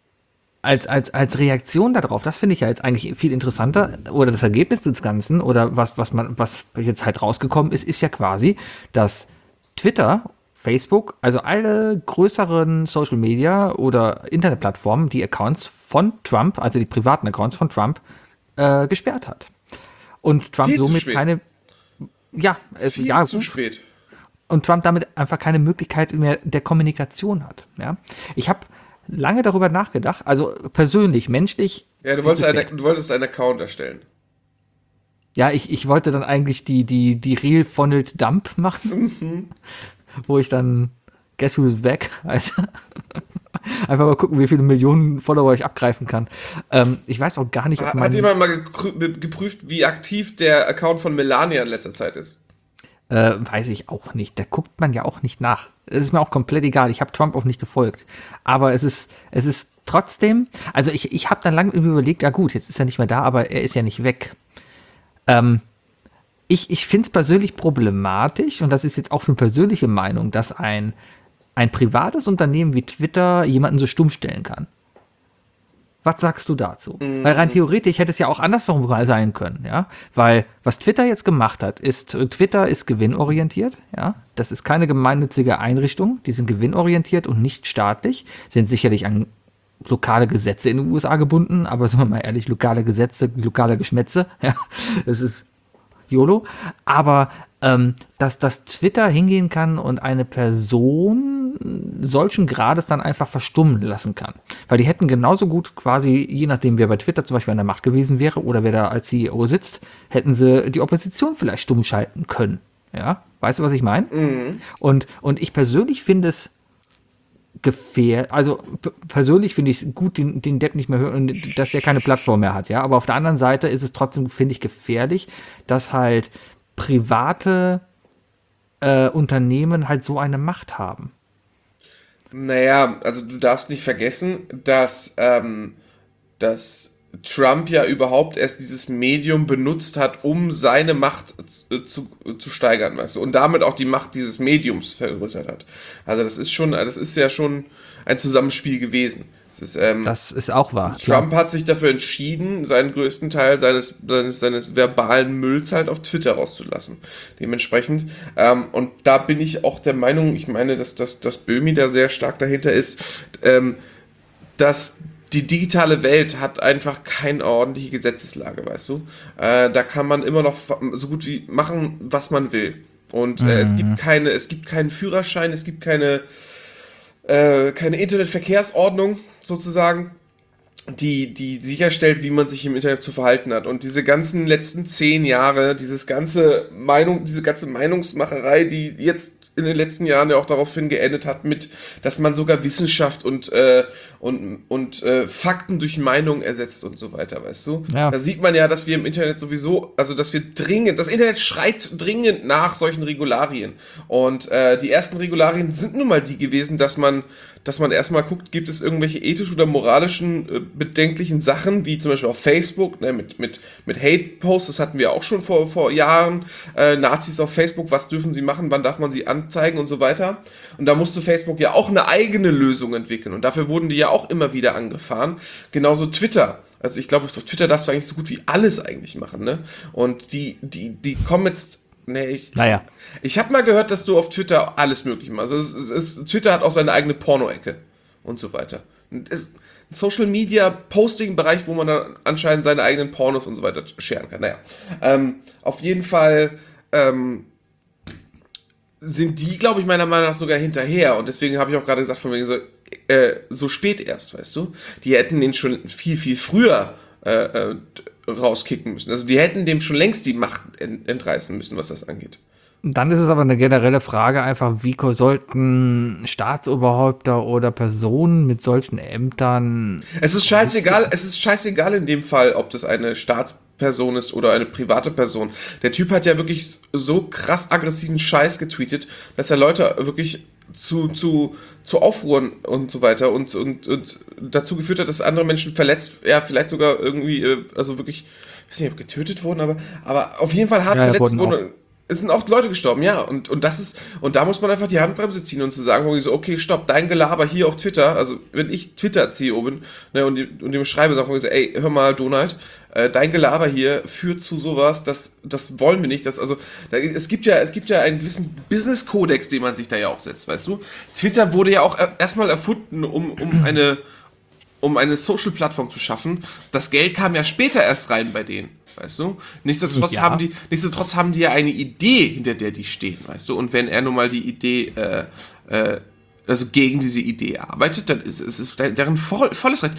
als Reaktion darauf, das finde ich ja jetzt eigentlich viel interessanter, oder das Ergebnis des Ganzen, oder was jetzt halt rausgekommen ist, ist ja quasi, dass Twitter, Facebook, also alle größeren Social Media oder Internetplattformen, die Accounts von Trump, also die privaten Accounts von Trump, gesperrt hat. Und Trump Viel zu somit spät. keine, ja, Viel zu spät. und Trump damit einfach keine Möglichkeit mehr der Kommunikation hat. Ja? Ich habe lange darüber nachgedacht, also persönlich, menschlich. Ja, du wolltest einen Account erstellen. Ja, ich wollte dann eigentlich die Real Funneled Dump machen, wo ich dann Guess Who's Back, also einfach mal gucken, wie viele Millionen Follower ich abgreifen kann. Ich weiß auch gar nicht, ob Hat jemand mal geprüft, wie aktiv der Account von Melania in letzter Zeit ist? Weiß ich auch nicht. Da guckt man ja auch nicht nach. Es ist mir auch komplett egal. Ich habe Trump auch nicht gefolgt. Aber es ist trotzdem, also ich habe dann lange überlegt, ja gut, jetzt ist er nicht mehr da, aber er ist ja nicht weg. Ich finde es persönlich problematisch, und das ist jetzt auch eine persönliche Meinung, dass ein privates Unternehmen wie Twitter jemanden so stumm stellen kann. Was sagst du dazu? Weil rein theoretisch hätte es ja auch andersrum sein können, ja. Weil was Twitter jetzt gemacht hat, Twitter ist gewinnorientiert, ja. Das ist keine gemeinnützige Einrichtung, die sind gewinnorientiert und nicht staatlich, sind sicherlich an lokale Gesetze in den USA gebunden, aber sagen wir mal ehrlich, lokale Gesetze, lokale Geschmätze, ja. Das ist YOLO. Aber dass Twitter hingehen kann und eine Person solchen Grades dann einfach verstummen lassen kann. Weil die hätten genauso gut quasi, je nachdem, wer bei Twitter zum Beispiel an der Macht gewesen wäre oder wer da als CEO sitzt, hätten sie die Opposition vielleicht stumm schalten können. Ja, weißt du, was ich meine? Mhm. Und ich persönlich finde es persönlich finde ich es gut, den Depp nicht mehr hören, dass der keine Plattform mehr hat, ja. Aber auf der anderen Seite ist es trotzdem, finde ich, gefährlich, dass halt private Unternehmen halt so eine Macht haben. Naja, also du darfst nicht vergessen, dass Trump ja überhaupt erst dieses Medium benutzt hat, um seine Macht zu steigern, weißt du, und damit auch die Macht dieses Mediums vergrößert hat. Also das ist ja schon ein Zusammenspiel gewesen. Das ist auch wahr. Trump hat sich dafür entschieden, seinen größten Teil seines verbalen Mülls halt auf Twitter rauszulassen. Dementsprechend, und da bin ich auch der Meinung, ich meine, dass Böhmi da sehr stark dahinter ist, dass die digitale Welt hat einfach keine ordentliche Gesetzeslage, weißt du? Da kann man immer noch so gut wie machen, was man will. Und es gibt keinen Führerschein, es gibt keine Internetverkehrsordnung sozusagen, die sicherstellt, wie man sich im Internet zu verhalten hat. Und diese ganzen letzten 10 Jahre, diese ganze Meinungsmacherei, die jetzt in den letzten Jahren ja auch daraufhin geendet hat, dass man sogar Wissenschaft und Fakten durch Meinung ersetzt und so weiter, weißt du? Ja. Da sieht man ja, dass wir im Internet sowieso, also das Internet schreit dringend nach solchen Regularien. Und die ersten Regularien sind nun mal die gewesen, dass man erstmal guckt, gibt es irgendwelche ethischen oder moralischen bedenklichen Sachen, wie zum Beispiel auf Facebook, ne, mit Hate-Posts, das hatten wir auch schon vor Jahren, Nazis auf Facebook, was dürfen sie machen, wann darf man sie anzeigen und so weiter. Und da musste Facebook ja auch eine eigene Lösung entwickeln und dafür wurden die ja auch immer wieder angefahren. Genauso Twitter. Also ich glaube, auf Twitter darfst du eigentlich so gut wie alles eigentlich machen, ne? Und die kommen jetzt. Nee, ich habe mal gehört, dass du auf Twitter alles möglich machst. Also Twitter hat auch seine eigene Porno-Ecke und so weiter. Es ist ein Social-Media-Posting-Bereich, wo man dann anscheinend seine eigenen Pornos und so weiter scheren kann. Naja, auf jeden Fall sind die, glaube ich, meiner Meinung nach sogar hinterher. Und deswegen habe ich auch gerade gesagt, von wegen so spät erst, weißt du? Die hätten den schon viel, viel früher rauskicken müssen. Also die hätten dem schon längst die Macht entreißen müssen, was das angeht. Dann ist es aber eine generelle Frage einfach, wie sollten Staatsoberhäupter oder Personen mit solchen Ämtern... Es ist scheißegal in dem Fall, ob das eine Staatsperson ist oder eine private Person. Der Typ hat ja wirklich so krass aggressiven Scheiß getweetet, dass er Leute wirklich zu Aufruhren und so weiter und dazu geführt hat, dass andere Menschen verletzt, ja, vielleicht sogar irgendwie, also wirklich, ich weiß nicht, ob getötet wurden, aber auf jeden Fall hart verletzt wurden. Es sind auch Leute gestorben, ja, und da muss man einfach die Handbremse ziehen und zu sagen, wo ich so, okay, stopp, dein Gelaber hier auf Twitter, also wenn ich Twitter-CEO bin, ne, und dem schreibe, sag ich so, ey, hör mal, Donald, dein Gelaber hier führt zu sowas, das wollen wir nicht, es gibt ja einen gewissen Business-Kodex, den man sich da ja auch setzt, weißt du? Twitter wurde ja auch erstmal erfunden, um eine Social-Plattform zu schaffen. Das Geld kam ja später erst rein bei denen. Weißt du? Nichtsdestotrotz haben die ja eine Idee, hinter der die stehen, weißt du? Und wenn er nun mal die Idee, also gegen diese Idee arbeitet, dann ist es deren volles Recht,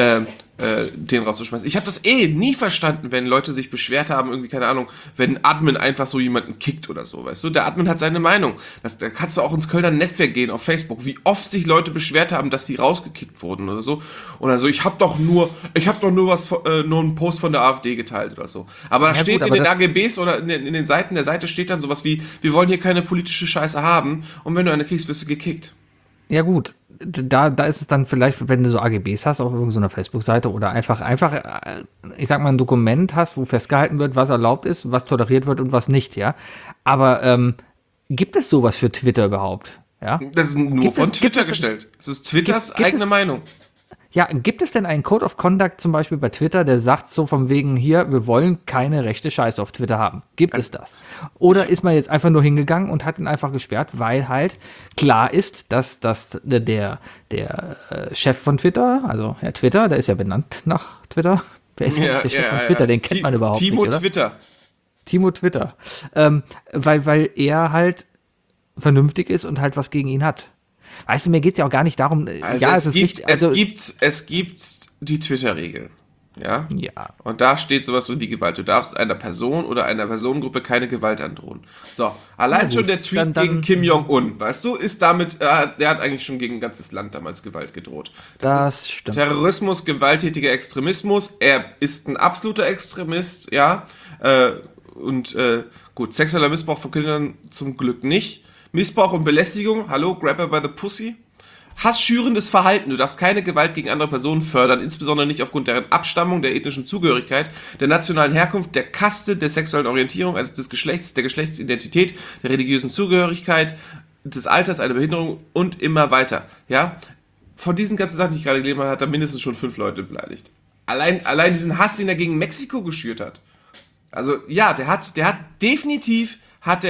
den rauszuschmeißen. Ich habe das nie verstanden, wenn Leute sich beschwert haben, irgendwie, keine Ahnung, wenn ein Admin einfach so jemanden kickt oder so, weißt du? Der Admin hat seine Meinung. Da kannst du auch ins Kölner Netzwerk gehen, auf Facebook, wie oft sich Leute beschwert haben, dass sie rausgekickt wurden oder so. Oder so, ich hab doch nur einen Post von der AfD geteilt oder so. Aber da steht in den AGBs oder in den Seiten der Seite steht dann sowas wie, wir wollen hier keine politische Scheiße haben und wenn du eine kriegst, wirst du gekickt. Ja gut, da ist es dann vielleicht, wenn du so AGBs hast auf irgendeiner Facebook-Seite oder einfach, ich sag mal, ein Dokument hast, wo festgehalten wird, was erlaubt ist, was toleriert wird und was nicht, ja. Aber gibt es sowas für Twitter überhaupt? Ja? Das ist nur von Twitter gestellt. Das ist Twitters eigene Meinung. Ja, gibt es denn einen Code of Conduct zum Beispiel bei Twitter, der sagt so von wegen hier, wir wollen keine rechte Scheiße auf Twitter haben? Gibt es das? Oder ist man jetzt einfach nur hingegangen und hat ihn einfach gesperrt, weil halt klar ist, dass der Chef von Twitter, also Herr Twitter, der ist ja benannt nach Twitter. Wer ist der Chef von Twitter? Den kennt man überhaupt nicht, oder? Timo Twitter. Weil er halt vernünftig ist und halt was gegen ihn hat. Weißt du, mir geht es ja auch gar nicht darum, es gibt die Twitter-Regel. Ja? Ja. Und da steht sowas wie die Gewalt. Du darfst einer Person oder einer Personengruppe keine Gewalt androhen. So, allein schon der Tweet gegen Kim Jong-un, weißt du, ist damit, der hat eigentlich schon gegen ein ganzes Land damals Gewalt gedroht. Das stimmt. Terrorismus, gewalttätiger Extremismus, er ist ein absoluter Extremist, ja, gut, sexueller Missbrauch von Kindern zum Glück nicht. Missbrauch und Belästigung, hallo, grab her by the pussy. Hassschürendes Verhalten, du darfst keine Gewalt gegen andere Personen fördern, insbesondere nicht aufgrund deren Abstammung, der ethnischen Zugehörigkeit, der nationalen Herkunft, der Kaste, der sexuellen Orientierung, also des Geschlechts, der Geschlechtsidentität, der religiösen Zugehörigkeit, des Alters, einer Behinderung und immer weiter. Ja? Von diesen ganzen Sachen, die ich gerade gelesen habe, hat er mindestens schon 5 Leute beleidigt. Allein diesen Hass, den er gegen Mexiko geschürt hat. Also ja, der hat definitiv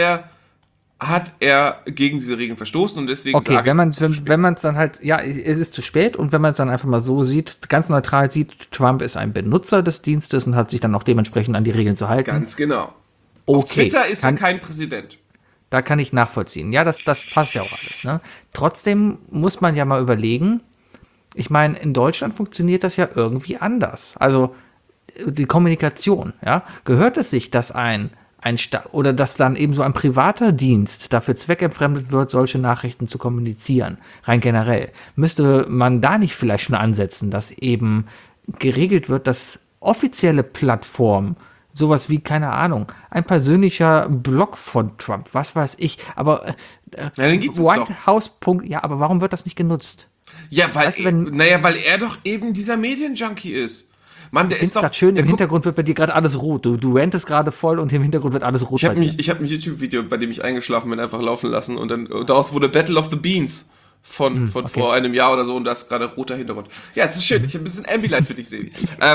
gegen diese Regeln verstoßen und deswegen okay, wenn man es dann halt, ja, es ist zu spät und wenn man es dann einfach mal so sieht, ganz neutral sieht, Trump ist ein Benutzer des Dienstes und hat sich dann auch dementsprechend an die Regeln zu halten. Ganz genau. Okay, auf Twitter ist er kein Präsident. Da kann ich nachvollziehen. Ja, das passt ja auch alles, ne? Trotzdem muss man ja mal überlegen, ich meine, in Deutschland funktioniert das ja irgendwie anders. Also die Kommunikation, ja, gehört es sich, dass oder dass dann eben so ein privater Dienst dafür zweckentfremdet wird, solche Nachrichten zu kommunizieren, rein generell. Müsste man da nicht vielleicht schon ansetzen, dass eben geregelt wird, dass offizielle Plattformen, sowas wie, keine Ahnung, ein persönlicher Blog von Trump, was weiß ich, aber den gibt es White House. Ja, aber warum wird das nicht genutzt? Ja, weil er doch eben dieser Medienjunkie ist. Mann, der ist doch gerade schön, im Hintergrund wird bei dir gerade alles rot. Du rantest gerade voll und im Hintergrund wird alles rot. Ich habe ein YouTube-Video, bei dem ich eingeschlafen bin, einfach laufen lassen und dann daraus wurde Battle of the Beans von vor einem Jahr oder so und da ist gerade roter Hintergrund. Ja, es ist schön, ich habe ein bisschen Ambilight für dich, Sebi.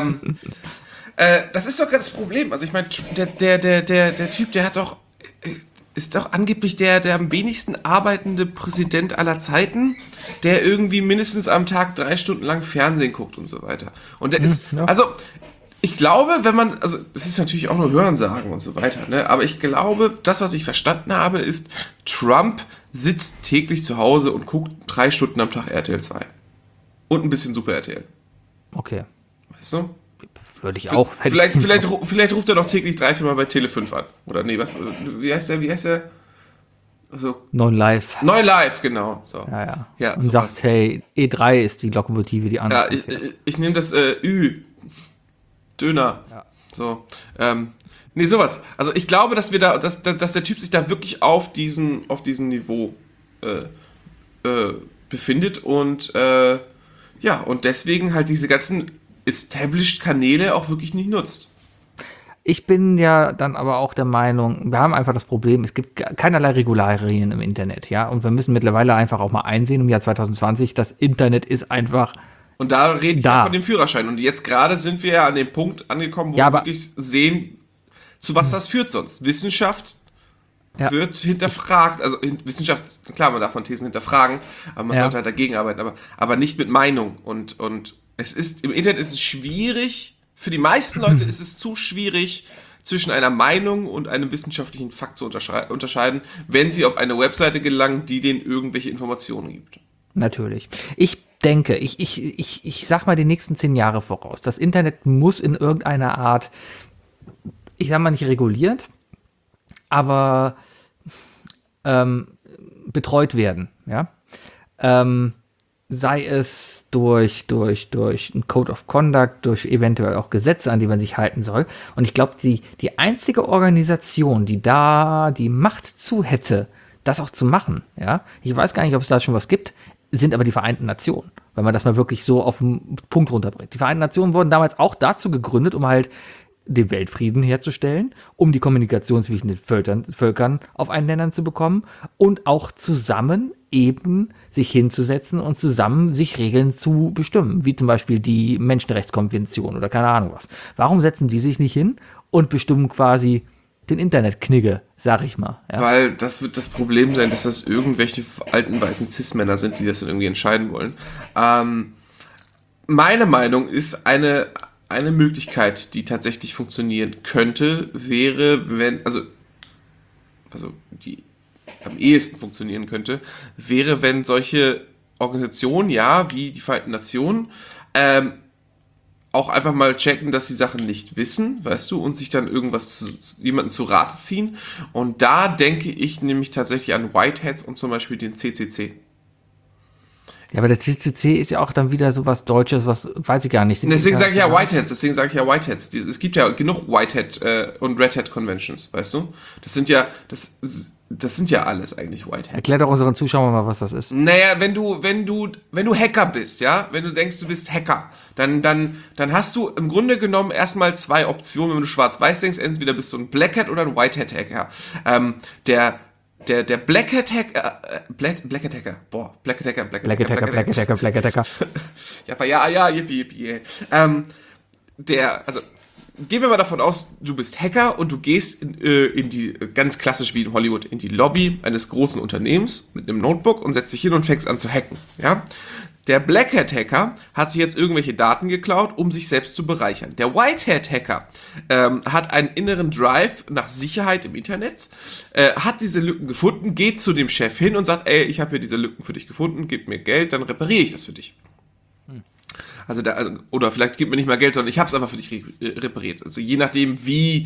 Das ist doch gerade das Problem. Also ich meine, der Typ, der hat doch ist doch angeblich der am wenigsten arbeitende Präsident aller Zeiten, der irgendwie mindestens am Tag 3 Stunden lang Fernsehen guckt und so weiter. Und der ist, also ich glaube, es ist natürlich auch nur Hörensagen und so weiter, ne? Aber ich glaube, das, was ich verstanden habe, ist, Trump sitzt täglich zu Hause und guckt 3 Stunden am Tag RTL 2. Und ein bisschen Super RTL. Okay. Weißt du? Würde ich auch. Vielleicht ruft er doch täglich 3-4 Mal bei Tele5 an. Oder nee, wie heißt der? Also, 9 Live. 9 Live, genau. So. Ja, und sowas. Sagt, hey, E3 ist die Lokomotive, die andere. Ja, ich nehme das Döner. Ja. So. Nee, sowas. Also ich glaube, dass dass der Typ sich da wirklich auf diesem Niveau befindet und und deswegen halt diese ganzen Established-Kanäle auch wirklich nicht nutzt. Ich bin ja dann aber auch der Meinung, wir haben einfach das Problem, es gibt keinerlei Regularien im Internet, ja, und wir müssen mittlerweile einfach auch mal einsehen, im Jahr 2020, das Internet ist einfach und da rede ich auch von dem Führerschein und jetzt gerade sind wir ja an dem Punkt angekommen, wo wir wirklich sehen, zu was das führt sonst. Wissenschaft wird hinterfragt, also Wissenschaft, klar, man darf von Thesen hinterfragen, aber man sollte halt dagegen arbeiten, aber nicht mit Meinung und im Internet ist es schwierig, für die meisten Leute ist es zu schwierig, zwischen einer Meinung und einem wissenschaftlichen Fakt zu unterscheiden, wenn sie auf eine Webseite gelangen, die denen irgendwelche Informationen gibt. Natürlich. Ich denke, ich sag mal die nächsten 10 Jahre voraus. Das Internet muss in irgendeiner Art, ich sag mal nicht reguliert, aber betreut werden, ja. Sei es durch einen Code of Conduct, durch eventuell auch Gesetze, an die man sich halten soll. Und ich glaube, die einzige Organisation, die da die Macht zu hätte, das auch zu machen, ja, ich weiß gar nicht, ob es da schon was gibt, sind aber die Vereinten Nationen, wenn man das mal wirklich so auf den Punkt runterbringt. Die Vereinten Nationen wurden damals auch dazu gegründet, um halt den Weltfrieden herzustellen, um die Kommunikation zwischen den Völkern auf einen Ländern zu bekommen und auch zusammen eben sich hinzusetzen und zusammen sich Regeln zu bestimmen, wie zum Beispiel die Menschenrechtskonvention oder keine Ahnung was. Warum setzen die sich nicht hin und bestimmen quasi den Internetknigge, sag ich mal. Ja? Weil das wird das Problem sein, dass das irgendwelche alten weißen Cis-Männer sind, die das dann irgendwie entscheiden wollen. Meine Meinung ist, eine Möglichkeit, die tatsächlich funktionieren könnte, wäre, wenn, also die am ehesten funktionieren könnte, wäre, wenn solche Organisationen, ja, wie die Vereinten Nationen, auch einfach mal checken, dass die Sachen nicht wissen, weißt du, und sich dann jemanden zu Rate ziehen. Und da denke ich nämlich tatsächlich an Whiteheads und zum Beispiel den CCC. Ja, aber der CCC ist ja auch dann wieder so was Deutsches, was weiß ich gar nicht. Deswegen sage ich ja Whiteheads. Es gibt ja genug Whitehead und Red Hat Conventions, weißt du? Das sind ja alles eigentlich Whitehead. Erklär doch unseren Zuschauern mal, was das ist. Naja, wenn du Hacker bist, ja, wenn du denkst, du bist Hacker, dann hast du im Grunde genommen erstmal zwei Optionen, wenn du schwarz-weiß denkst, entweder bist du ein Black Hat oder ein White Hat Hacker. Der Black Hat Hacker, Black Hat Hacker. Ja, yippie. Gehen wir mal davon aus, du bist Hacker und du gehst in die, ganz klassisch wie in Hollywood, in die Lobby eines großen Unternehmens mit einem Notebook und setzt dich hin und fängst an zu hacken, ja? Der Black Hat Hacker hat sich jetzt irgendwelche Daten geklaut, um sich selbst zu bereichern. Der White Hat Hacker hat einen inneren Drive nach Sicherheit im Internet, hat diese Lücken gefunden, geht zu dem Chef hin und sagt, ey, ich habe hier diese Lücken für dich gefunden, gib mir Geld, dann repariere ich das für dich. Oder vielleicht gib mir nicht mal Geld, sondern ich habe es einfach für dich repariert. Also je nachdem, wie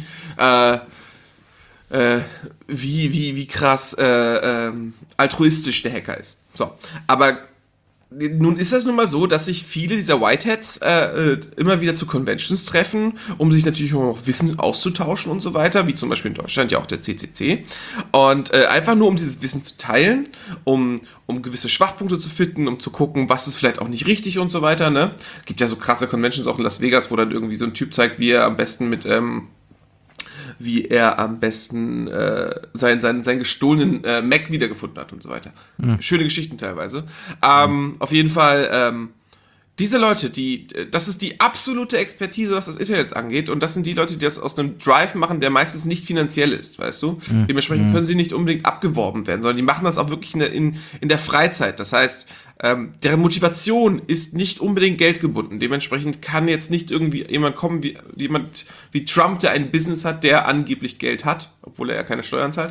krass altruistisch der Hacker ist. So, aber nun ist das nun mal so, dass sich viele dieser Whiteheads immer wieder zu Conventions treffen, um sich natürlich auch noch Wissen auszutauschen und so weiter, wie zum Beispiel in Deutschland ja auch der CCC. Und einfach nur, um dieses Wissen zu teilen, um gewisse Schwachpunkte zu finden, um zu gucken, was ist vielleicht auch nicht richtig und so weiter. Ne? Gibt ja so krasse Conventions auch in Las Vegas, wo dann irgendwie so ein Typ zeigt, wie er am besten seinen gestohlenen Mac wiedergefunden hat und so weiter. Mhm. Schöne Geschichten teilweise. Auf jeden Fall, diese Leute, das ist die absolute Expertise, was das Internet angeht, und das sind die Leute, die das aus einem Drive machen, der meistens nicht finanziell ist, weißt du? Mhm. Dementsprechend können sie nicht unbedingt abgeworben werden, sondern die machen das auch wirklich in der Freizeit. Das heißt, deren Motivation ist nicht unbedingt geldgebunden. Dementsprechend kann jetzt nicht irgendwie jemand kommen, jemand wie Trump, der ein Business hat, der angeblich Geld hat, obwohl er ja keine Steuern zahlt,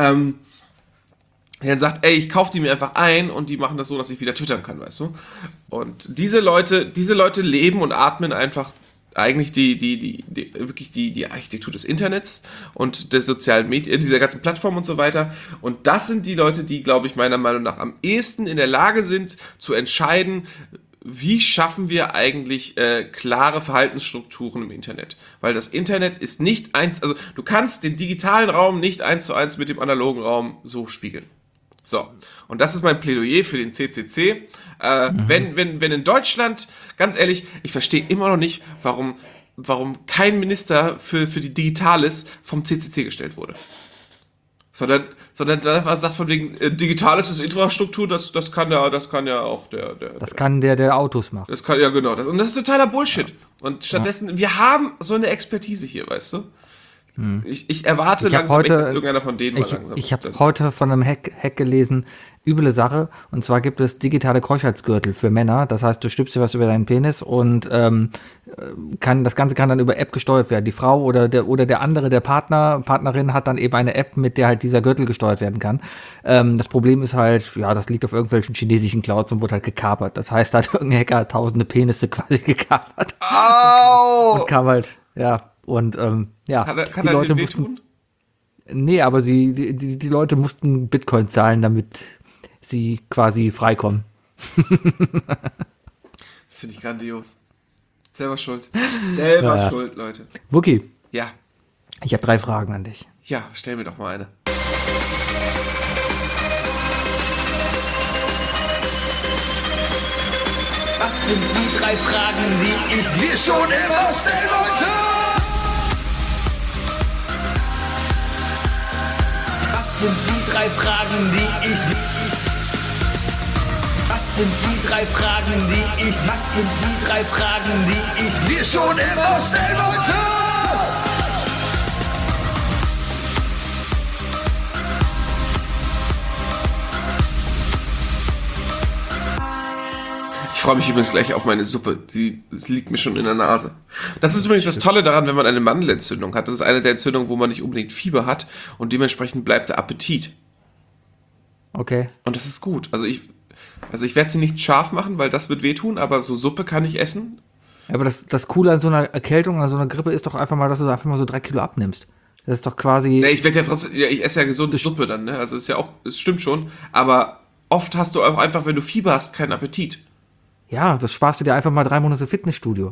der dann sagt, ey, ich kaufe die mir einfach ein, und die machen das so, dass ich wieder twittern kann, weißt du? Und diese Leute leben und atmen einfach eigentlich die Architektur des Internets und der sozialen Medien, dieser ganzen Plattform und so weiter. Und das sind die Leute, die, glaube ich, meiner Meinung nach am ehesten in der Lage sind, zu entscheiden, wie schaffen wir eigentlich klare Verhaltensstrukturen im Internet? Weil das Internet ist nicht also du kannst den digitalen Raum nicht 1:1 mit dem analogen Raum so spiegeln. So, und das ist mein Plädoyer für den CCC. Wenn in Deutschland, ganz ehrlich, ich verstehe immer noch nicht, warum kein Minister für die Digitales vom CCC gestellt wurde. Sondern was sagt von wegen, Digitales ist Infrastruktur, das kann ja auch der Autos macht. Das kann, ja genau, und das ist totaler Bullshit. Ja. Und stattdessen, wir haben so eine Expertise hier, weißt du? Ich erwarte langsam, dass irgendeiner von denen mal langsam. Ich habe heute von einem Hack gelesen, üble Sache, und zwar gibt es digitale Keuschheitsgürtel für Männer. Das heißt, du stülpst dir was über deinen Penis und das Ganze kann dann über App gesteuert werden. Die Frau oder der andere, der Partnerin hat dann eben eine App, mit der halt dieser Gürtel gesteuert werden kann. Das Problem ist halt, ja, das liegt auf irgendwelchen chinesischen Clouds und wurde halt gekapert. Das heißt, da hat irgendein Hacker tausende Penisse quasi gekapert. Au! Und kam halt, ja. Und kann die Leute mussten, nee, aber die Leute mussten Bitcoin zahlen, damit sie quasi freikommen. Das finde ich grandios. Selber schuld, Leute. Wookie. Ja. Ich habe 3 Fragen an dich. Ja, stell mir doch mal eine. Was sind die 3 Fragen, die ich dir schon immer stellen wollte? Was sind die 3 Fragen, die ich dir... Was sind die 3 Fragen, die ich dir schon immer stellen wollte? Ich freue mich übrigens gleich auf meine Suppe. Es liegt mir schon in der Nase. Das ist übrigens das Tolle daran, wenn man eine Mandelentzündung hat. Das ist eine der Entzündungen, wo man nicht unbedingt Fieber hat, und dementsprechend bleibt der Appetit. Okay. Und das ist gut. Also ich werde sie nicht scharf machen, weil das wird wehtun, aber so Suppe kann ich essen. Aber das Coole an so einer Erkältung, an so einer Grippe ist doch einfach mal, dass du einfach mal so 3 Kilo abnimmst. Das ist doch quasi. Ja, ich werde ja trotzdem, ja, ich esse ja gesunde Suppe dann, ne? Also ist ja auch, es stimmt schon, aber oft hast du auch einfach, wenn du Fieber hast, keinen Appetit. Ja, das sparst du dir einfach mal 3 Monate Fitnessstudio.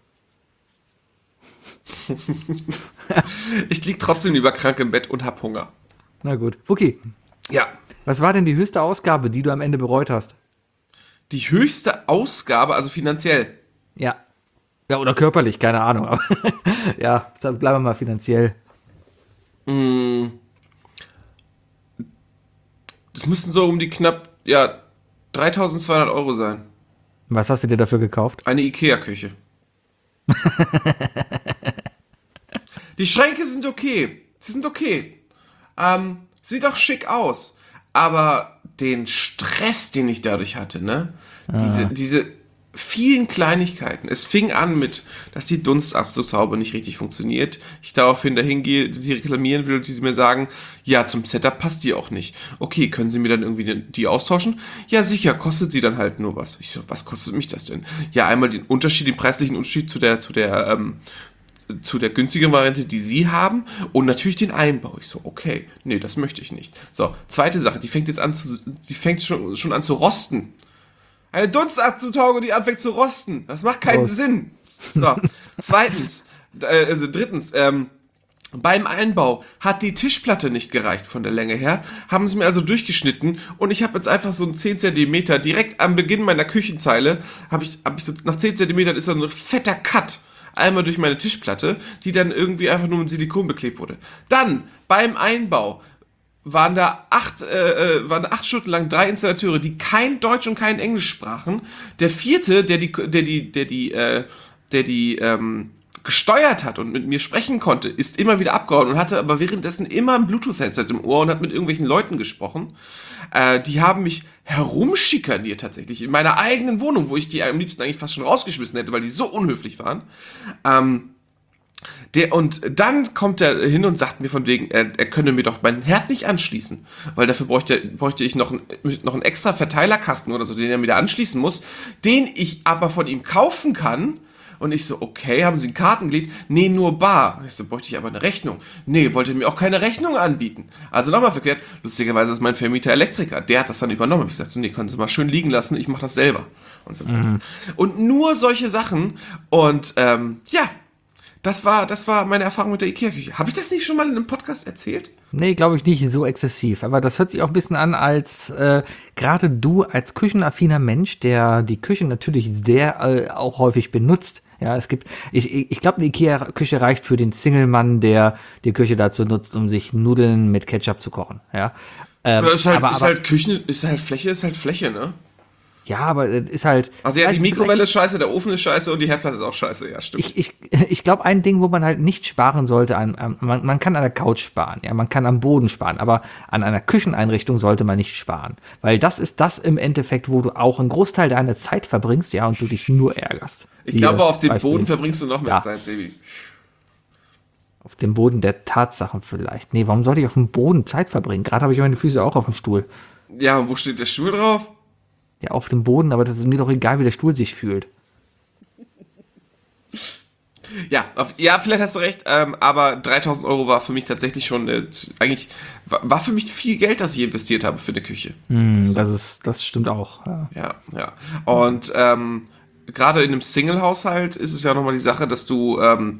Ich lieg trotzdem lieber krank im Bett und hab Hunger. Na gut. Wookie, Ja. was war denn die höchste Ausgabe, die du am Ende bereut hast? Die höchste Ausgabe, also finanziell. Ja. Ja, oder körperlich, keine Ahnung. Aber ja, bleiben wir mal finanziell. Das müssten so um die knapp, 3.200 Euro sein. Was hast du dir dafür gekauft? Eine Ikea-Küche. Die Schränke sind okay. Sie sind okay. Sieht auch schick aus. Aber den Stress, den ich dadurch hatte, ne? Diese vielen Kleinigkeiten. Es fing an mit, dass die Dunstabzugshaube nicht richtig funktioniert. Ich daraufhin dahin gehe, sie reklamieren will und sie mir sagen, ja, zum Setup passt die auch nicht. Okay, können Sie mir dann irgendwie die austauschen? Ja, sicher, kostet sie dann halt nur was. Ich so, was kostet mich das denn? Ja, einmal den preislichen Unterschied zu der günstigen Variante, die Sie haben und natürlich den Einbau. Ich so, okay, nee, das möchte ich nicht. So, zweite Sache, die fängt schon an zu rosten. Eine Dunstabzugshaube, die anfängt zu rosten. Das macht keinen Sinn. So, drittens, beim Einbau hat die Tischplatte nicht gereicht von der Länge her, haben sie mir also durchgeschnitten und ich habe jetzt einfach so einen 10 cm, direkt am Beginn meiner Küchenzeile, habe ich so, nach 10 cm ist da ein fetter Cut, einmal durch meine Tischplatte, die dann irgendwie einfach nur mit Silikon beklebt wurde. Dann, beim Einbau, waren da 8 Stunden lang 3 Installateure, die kein Deutsch und kein Englisch sprachen. Der vierte, der die gesteuert hat und mit mir sprechen konnte, ist immer wieder abgehauen und hatte aber währenddessen immer ein Bluetooth-Headset im Ohr und hat mit irgendwelchen Leuten gesprochen. Die haben mich herumschikaniert tatsächlich in meiner eigenen Wohnung, wo ich die am liebsten eigentlich fast schon rausgeschmissen hätte, weil die so unhöflich waren. Und dann kommt er hin und sagt mir von wegen, er könne mir doch meinen Herd nicht anschließen, weil dafür bräuchte ich noch einen extra Verteilerkasten oder so, den er mir da anschließen muss, den ich aber von ihm kaufen kann. Und ich so, okay, haben Sie Karten gelegt? Nee, nur bar. Ich so, bräuchte ich aber eine Rechnung. Nee, wollte mir auch keine Rechnung anbieten. Also nochmal verkehrt, lustigerweise ist mein Vermieter Elektriker, der hat das dann übernommen. Ich gesagt so, nee, können Sie mal schön liegen lassen, ich mache das selber. Und so weiter. Und nur solche Sachen und das war meine Erfahrung mit der Ikea-Küche. Habe ich das nicht schon mal in einem Podcast erzählt? Nee, glaube ich nicht so exzessiv. Aber das hört sich auch ein bisschen an, als gerade du als küchenaffiner Mensch, der die Küche natürlich sehr auch häufig benutzt. Ja, ich glaube, eine Ikea-Küche reicht für den Single-Mann, der die Küche dazu nutzt, um sich Nudeln mit Ketchup zu kochen. Ja, ist halt Fläche, ne? Ja, aber ist halt. Also ja, die Mikrowelle ist scheiße, der Ofen ist scheiße und die Herdplatte ist auch scheiße, ja, stimmt. Ich glaube, ein Ding, wo man halt nicht sparen sollte, man kann an der Couch sparen, ja, man kann am Boden sparen, aber an einer Kücheneinrichtung sollte man nicht sparen. Weil das ist das im Endeffekt, wo du auch einen Großteil deiner Zeit verbringst, ja, und du dich nur ärgerst. Ich glaube, auf dem Boden verbringst du noch mehr Zeit, Sebi. Auf dem Boden der Tatsachen vielleicht. Nee, warum sollte ich auf dem Boden Zeit verbringen? Gerade habe ich meine Füße auch auf dem Stuhl. Ja, und wo steht der Stuhl drauf? Ja, auf dem Boden, aber das ist mir doch egal, wie der Stuhl sich fühlt. Ja, vielleicht hast du recht, aber 3.000 Euro war für mich tatsächlich schon, war für mich viel Geld, das ich investiert habe für eine Küche. Das stimmt auch. Ja. Und gerade in einem Single-Haushalt ist es ja nochmal die Sache, dass du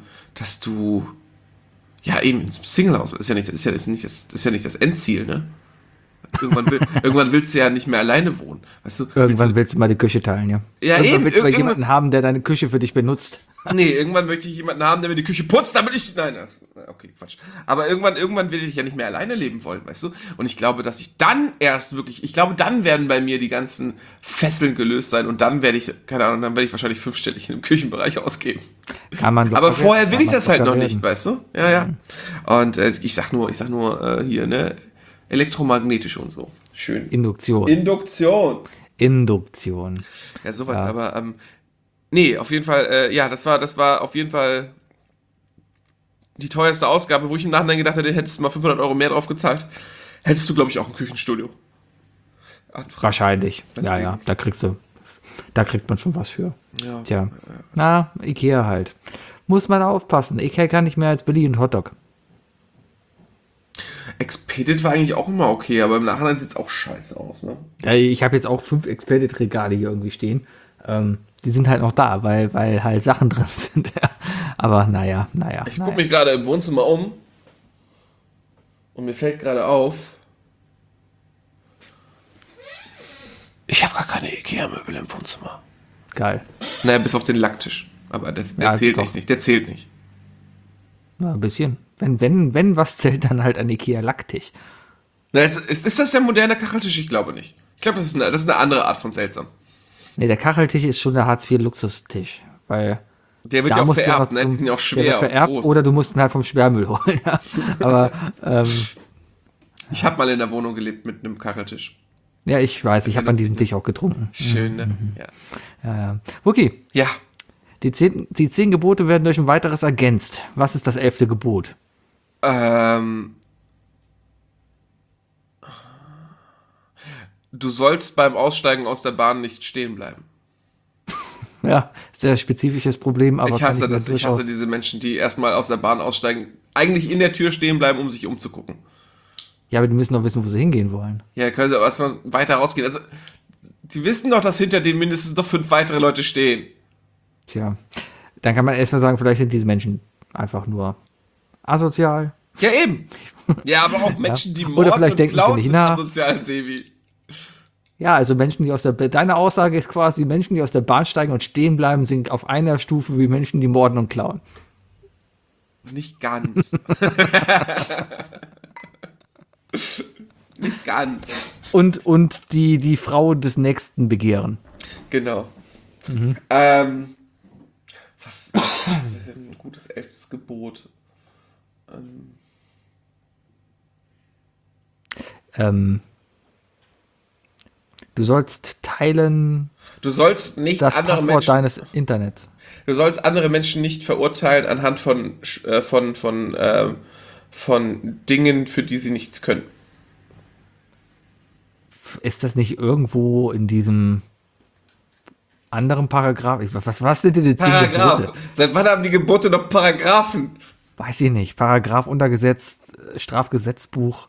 ja eben im Single-Haushalt ist ja nicht das Endziel, ne? Irgendwann willst du ja nicht mehr alleine wohnen. Weißt du, irgendwann willst du mal die Küche teilen, ja. Ja, irgendwann willst du jemanden haben, der deine Küche für dich benutzt. Nee, irgendwann möchte ich jemanden haben, der mir die Küche putzt, damit ich... Nein, okay, Quatsch. Aber irgendwann will ich ja nicht mehr alleine leben wollen, weißt du? Und ich glaube, dass ich dann dann werden bei mir die ganzen Fesseln gelöst sein und dann werde ich, keine Ahnung, dann werde ich wahrscheinlich 5-stellig im Küchenbereich ausgeben. Aber vorher will ich das halt noch nicht, weißt du? Ja. Und ich sag nur hier, ne? Elektromagnetisch und so. Schön. Induktion. Ja, soweit, aber nee, auf jeden Fall, das war auf jeden Fall die teuerste Ausgabe, wo ich im Nachhinein gedacht hätte, hättest du mal 500 Euro mehr drauf gezahlt, hättest du, glaube ich, auch ein Küchenstudio. anfragen. Wahrscheinlich. Deswegen. Ja, da kriegt man schon was für. Ja. Tja, na, Ikea halt. Muss man aufpassen. Ikea kann nicht mehr als Billy und Hotdog. Expedit war eigentlich auch immer okay, aber im Nachhinein sieht es auch scheiße aus, ne? Ja, ich habe jetzt auch 5 Expedit-Regale hier irgendwie stehen. Die sind halt noch da, weil halt Sachen drin sind. Aber naja. Ich gucke mich gerade im Wohnzimmer um und mir fällt gerade auf, ich habe gar keine Ikea-Möbel im Wohnzimmer. Geil. Naja, bis auf den Lacktisch. Aber der Ja, zählt doch. nicht. Der zählt nicht. Ja, ein bisschen. Wenn was zählt, dann halt ein Ikea-Lacktisch. Na, ist das der moderne Kacheltisch? Ich glaube nicht. Ich glaube, das ist eine andere Art von seltsam. Nee, der Kacheltisch ist schon der Hartz-IV-Luxustisch. Weil Der wird da ja auch musst du vererbt, noch ne? Die sind ja auch der schwer wird und vererbt groß. oder du musst ihn halt vom Sperrmüll holen. Ja. Aber Ich habe mal in der Wohnung gelebt mit einem Kacheltisch. ja, ich weiß, ich habe an diesem lustig, Tisch auch getrunken. Schön, ne? Ja. Wookie, Ja. die 10 Gebote werden durch ein weiteres ergänzt. Was ist das 11. Gebot? Du sollst beim Aussteigen aus der Bahn nicht stehen bleiben. Ja, sehr spezifisches Problem, aber Ich hasse kann mir das. Ich durchaus- hasse diese Menschen, die erstmal aus der Bahn aussteigen, eigentlich in der Tür stehen bleiben, um sich umzugucken. Ja, aber die müssen doch wissen, wo sie hingehen wollen. Ja, können sie aber erstmal weiter rausgehen. Also, die wissen doch, dass hinter denen mindestens noch 5 weitere Leute stehen. Tja, dann kann man erstmal sagen, vielleicht sind diese Menschen einfach nur asozial. Ja, eben. Ja, aber auch Menschen, die Oder morden vielleicht und denken sie klauen, nicht sind nach. asozial, Sebi. Ja, also Menschen, die deine Aussage ist quasi, Menschen, die aus der Bahn steigen und stehen bleiben, sind auf einer Stufe wie Menschen, die morden und klauen. Nicht ganz. Nicht ganz. Und die Frau des Nächsten begehren. Genau. Was ist denn ein gutes 11. Gebot? Du sollst teilen Du sollst nicht das andere Passwort Menschen, deines Internets. du sollst andere Menschen nicht verurteilen anhand von Dingen, für die sie nichts können. Ist das nicht irgendwo in diesem anderen Paragraph? Was sind denn die 10 Paragraph. Gebote? Seit wann haben die Gebote noch Paragraphen? Weiß ich nicht. Paragraph untergesetzt, Strafgesetzbuch,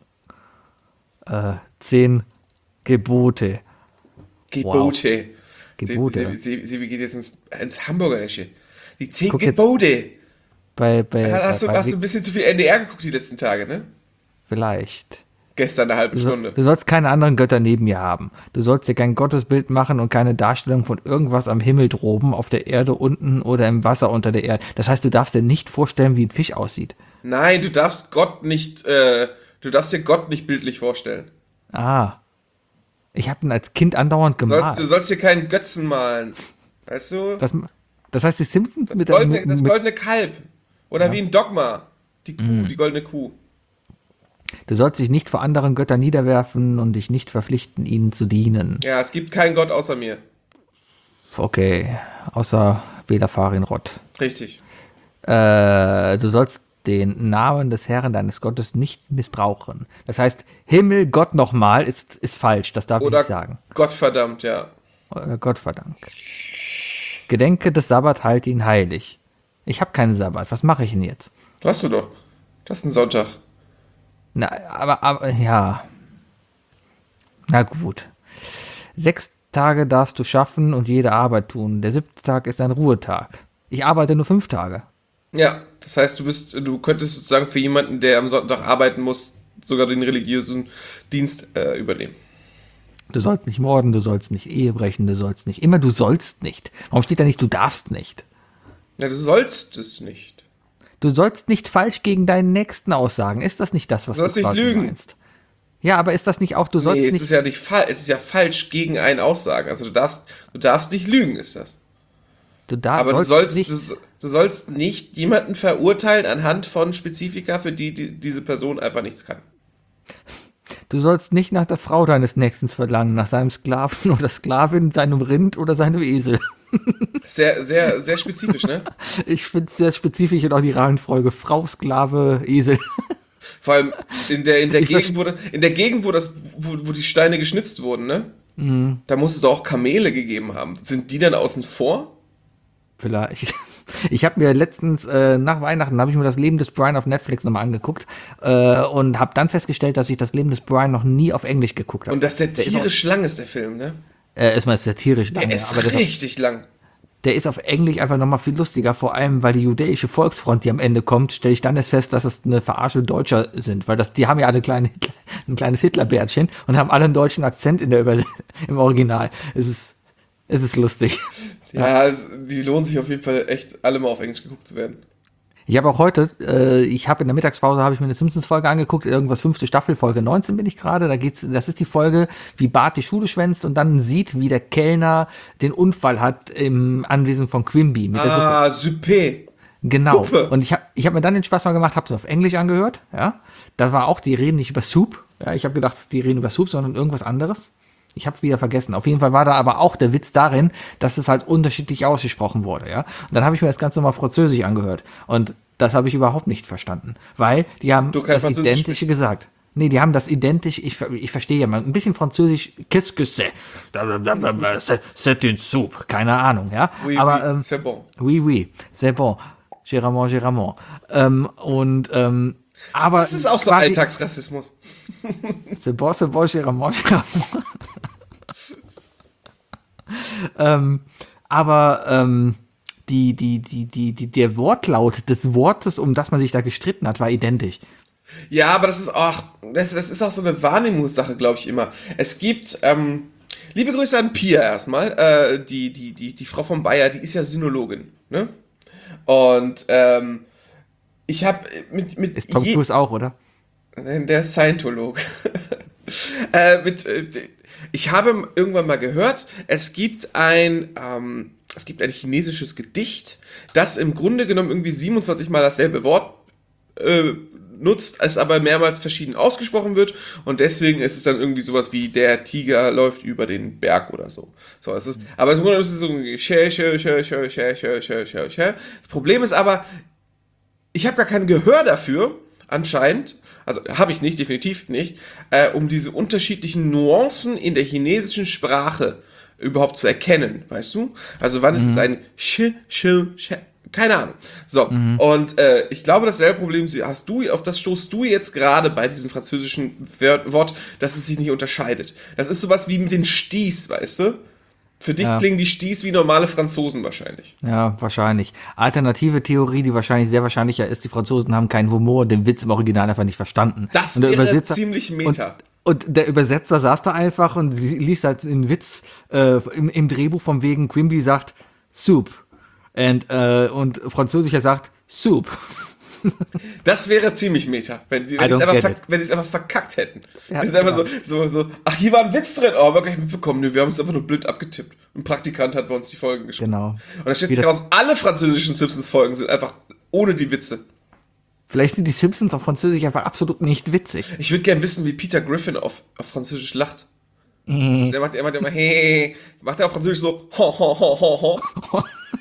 10 Gebote. Gebote. Gebote. Sie geht jetzt ins Hamburgerische. Die 10 Guck jetzt Gebote. Bei Hast du ein bisschen zu viel NDR geguckt die letzten Tage, ne? vielleicht. Gestern eine halbe Du Stunde. sollst keine anderen Götter neben mir haben. Du sollst dir kein Gottesbild machen und keine Darstellung von irgendwas am Himmel droben, auf der Erde unten oder im Wasser unter der Erde. Das heißt, du darfst dir nicht vorstellen, wie ein Fisch aussieht. Nein, du darfst dir Gott nicht bildlich vorstellen. Ah. Ich habe ihn als Kind andauernd gemalt. Du sollst dir keinen Götzen malen. Weißt du? Das heißt, die Simpsons Das goldene Kalb. Oder Ja. wie ein Dogma. Die Kuh, die goldene Kuh. Du sollst dich nicht vor anderen Göttern niederwerfen und dich nicht verpflichten, ihnen zu dienen. Ja, es gibt keinen Gott außer mir. Okay, außer Bela Farinrod. Richtig. Du sollst den Namen des Herrn deines Gottes nicht missbrauchen. Das heißt, Himmel, Gott nochmal ist falsch, das darf ich Oder nicht sagen. Gottverdammt, ja. Oder Gott verdammt. Gedenke des Sabbat, halte ihn heilig. Ich habe keinen Sabbat, was mache ich denn jetzt? Hast du doch. Das ist ein Sonntag. Na, aber ja. Na gut. 6 Tage darfst du schaffen und jede Arbeit tun. Der 7. Tag ist ein Ruhetag. Ich arbeite nur 5 Tage. Ja, das heißt, du könntest sozusagen für jemanden, der am Sonntag arbeiten muss, sogar den religiösen Dienst übernehmen. Du sollst nicht morden, du sollst nicht Ehe brechen, du sollst nicht. Immer du sollst nicht. Warum steht da nicht, du darfst nicht? Ja, du sollst es nicht. Du sollst nicht falsch gegen deinen Nächsten aussagen. Ist das nicht das, was Du sollst nicht quasi lügen. meinst? Ja, aber ist das nicht auch, du sollst Nee, es nicht. ist ja nicht falsch. Es ist ja falsch gegen einen Aussagen. Also du darfst nicht lügen, ist das. Aber du sollst nicht jemanden verurteilen anhand von Spezifika, für die diese Person einfach nichts kann. Du sollst nicht nach der Frau deines Nächsten verlangen, nach seinem Sklaven oder Sklavin, seinem Rind oder seinem Esel. Sehr, sehr, sehr spezifisch, ne? Ich finde es sehr spezifisch und auch die Reihenfolge Frau, Sklave, Esel. Vor allem in der Ich Gegend, wo die Steine geschnitzt wurden, ne? Da muss es doch auch Kamele gegeben haben. Sind die dann außen vor? Vielleicht. Ich habe mir letztens nach Weihnachten habe ich mir das Leben des Brian auf Netflix nochmal angeguckt und habe dann festgestellt, dass ich das Leben des Brian noch nie auf Englisch geguckt habe. Und dass der tierisch lang ist, der Film, ne? Erstmal ist der tierisch Der lang, ist aber richtig lang. der ist auf Englisch einfach nochmal viel lustiger, vor allem, weil die jüdische Volksfront, die am Ende kommt, stelle ich dann erst fest, dass es eine Verarsche Deutscher sind, weil die haben ja alle ein kleines Hitlerbärtchen und haben alle einen deutschen Akzent im Original. Es ist lustig. Ja, die lohnen sich auf jeden Fall echt, alle mal auf Englisch geguckt zu werden. Ich habe auch heute, ich habe in der Mittagspause habe ich mir eine Simpsons-Folge angeguckt, irgendwas 5. Staffel, Folge 19 bin ich gerade, das ist die Folge, wie Bart die Schule schwänzt und dann sieht, wie der Kellner den Unfall hat im Anwesen von Quimby mit der Suppe. Suppé. Genau. Suppe. Und ich hab mir dann den Spaß mal gemacht, habe es auf Englisch angehört, ja. Da war auch, die reden nicht über Soup, ja. Ich habe gedacht, die reden über Soup, sondern irgendwas anderes. Ich habe wieder vergessen. Auf jeden Fall war da aber auch der Witz darin, dass es halt unterschiedlich ausgesprochen wurde, ja. Und dann habe ich mir das Ganze mal Französisch angehört. Und das habe ich überhaupt nicht verstanden. Weil die haben Du kein das Französisch Identische sprichst. gesagt. Nee, die haben das identisch, ich verstehe ja mal, ein bisschen Französisch, qu'est-ce que c'est? C'est une soupe. Keine Ahnung, ja. Oui, aber, oui, c'est bon. Oui, oui, c'est bon. Géramont, Géramont. Aber Das ist auch so quasi- Alltagsrassismus. C'est bon, Géramont, Géramont. Der Wortlaut des Wortes, um das man sich da gestritten hat, war identisch. Ja, aber das ist auch so eine Wahrnehmungssache, glaube ich immer. Es gibt, liebe Grüße an Pia erstmal, die Frau von Bayer, die ist ja Sinologin, ne? Und, ich habe mit Ist Tom Cruise auch, oder? Nein, der ist Scientolog. Ich habe irgendwann mal gehört, es gibt ein chinesisches Gedicht, das im Grunde genommen irgendwie 27 Mal dasselbe Wort nutzt, es aber mehrmals verschieden ausgesprochen wird und deswegen ist es dann irgendwie sowas wie der Tiger läuft über den Berg oder so. Aber im Grunde ist es so das Problem ist aber, ich habe gar kein Gehör dafür, anscheinend, also habe ich nicht, definitiv nicht, um diese unterschiedlichen Nuancen in der chinesischen Sprache überhaupt zu erkennen, weißt du? Also wann ist es ein keine Ahnung. So, und ich glaube, dasselbe Problem auf das stoßt du jetzt gerade bei diesem französischen Wort, dass es sich nicht unterscheidet. Das ist sowas wie mit den Sties, weißt du? Für dich klingen die Sties wie normale Franzosen wahrscheinlich. Ja, wahrscheinlich. Alternative Theorie, die wahrscheinlich sehr wahrscheinlicher ist, die Franzosen haben keinen Humor, den Witz im Original einfach nicht verstanden. Das Und der wäre Übersetzer- ziemlich meta. Und der Übersetzer saß da einfach und liest halt einen Witz im Drehbuch von wegen Quimby sagt Soup. Und Französischer sagt Soup. Das wäre ziemlich meta, wenn sie I don't get es einfach verkackt hätten. Ja, wenn sie einfach so, ach, hier war ein Witz drin, oh, wir haben gar nicht mitbekommen, nö, wir haben es einfach nur blöd abgetippt. Ein Praktikant hat bei uns die Folgen geschrieben. Genau. Und da steht Wieder- raus, alle französischen Simpsons-Folgen sind einfach ohne die Witze. Vielleicht sind die Simpsons auf Französisch einfach absolut nicht witzig. Ich würde gerne wissen, wie Peter Griffin auf Französisch lacht. Der macht immer, hey, macht er auf Französisch so, ho, ho, ho, ho, ho.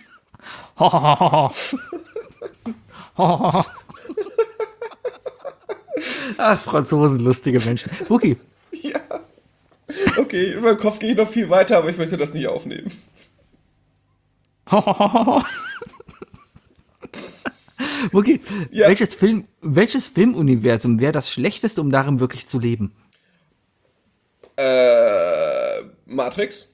Ach, Franzosen, lustige Menschen. Wookie. Ja. Okay, in meinem Kopf gehe ich noch viel weiter, aber ich möchte das nicht aufnehmen. Wookie, Ja. welches Filmuniversum wäre das schlechteste, um darin wirklich zu leben? Matrix?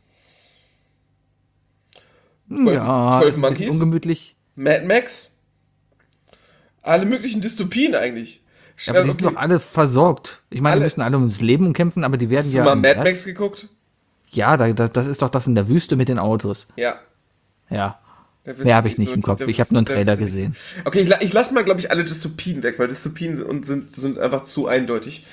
Ja, 12 ist ein bisschen Monkeys? ungemütlich. Mad Max? Alle möglichen Dystopien eigentlich. Ja, aber die sind doch alle versorgt. Ich meine, die Alle. müssen alle ums Leben kämpfen, aber die werden Hast du ja. mal Mad Max geguckt? Ja, das ist doch das in der Wüste mit den Autos. Ja. Ja. Da wird Mehr habe ich nicht so- im Kopf. da Ich habe nur einen da Trailer wird's nicht- gesehen. Okay, ich lasse mal, glaube ich, alle Dystopien weg, weil Dystopien sind einfach zu eindeutig.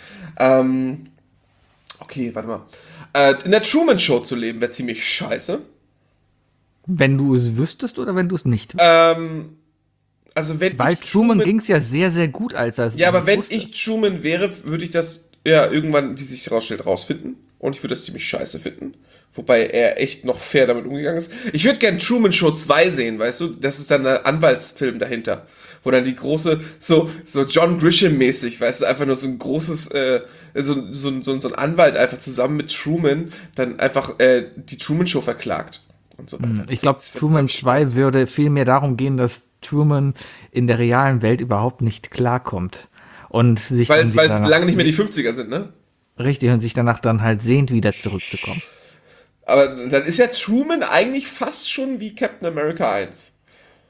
Okay, warte mal. In der Truman Show zu leben wäre ziemlich scheiße. Wenn du es wüsstest oder wenn du es nicht wüsstest? Also wenn Weil ich Truman ging es ja sehr, sehr gut, als er es Ja, aber nicht wenn wusste. ich Truman wäre, würde ich das ja irgendwann, wie sich herausstellt, rausfinden. und ich würde das ziemlich scheiße finden. Wobei er echt noch fair damit umgegangen ist. Ich würde gern Truman Show 2 sehen, weißt du? Das ist dann ein Anwaltsfilm dahinter. Wo dann die große, so John Grisham-mäßig, weißt du, einfach nur so ein großes, so ein Anwalt einfach zusammen mit Truman dann einfach die Truman Show verklagt. Und so weiter. Ich glaube, Truman 2 würde viel mehr darum gehen, dass Truman in der realen Welt überhaupt nicht klarkommt. Und sich Weil dann es danach- lange nicht mehr die 50er sind, ne? Richtig, und sich danach dann halt sehnt, wieder zurückzukommen. Aber dann ist ja Truman eigentlich fast schon wie Captain America 1.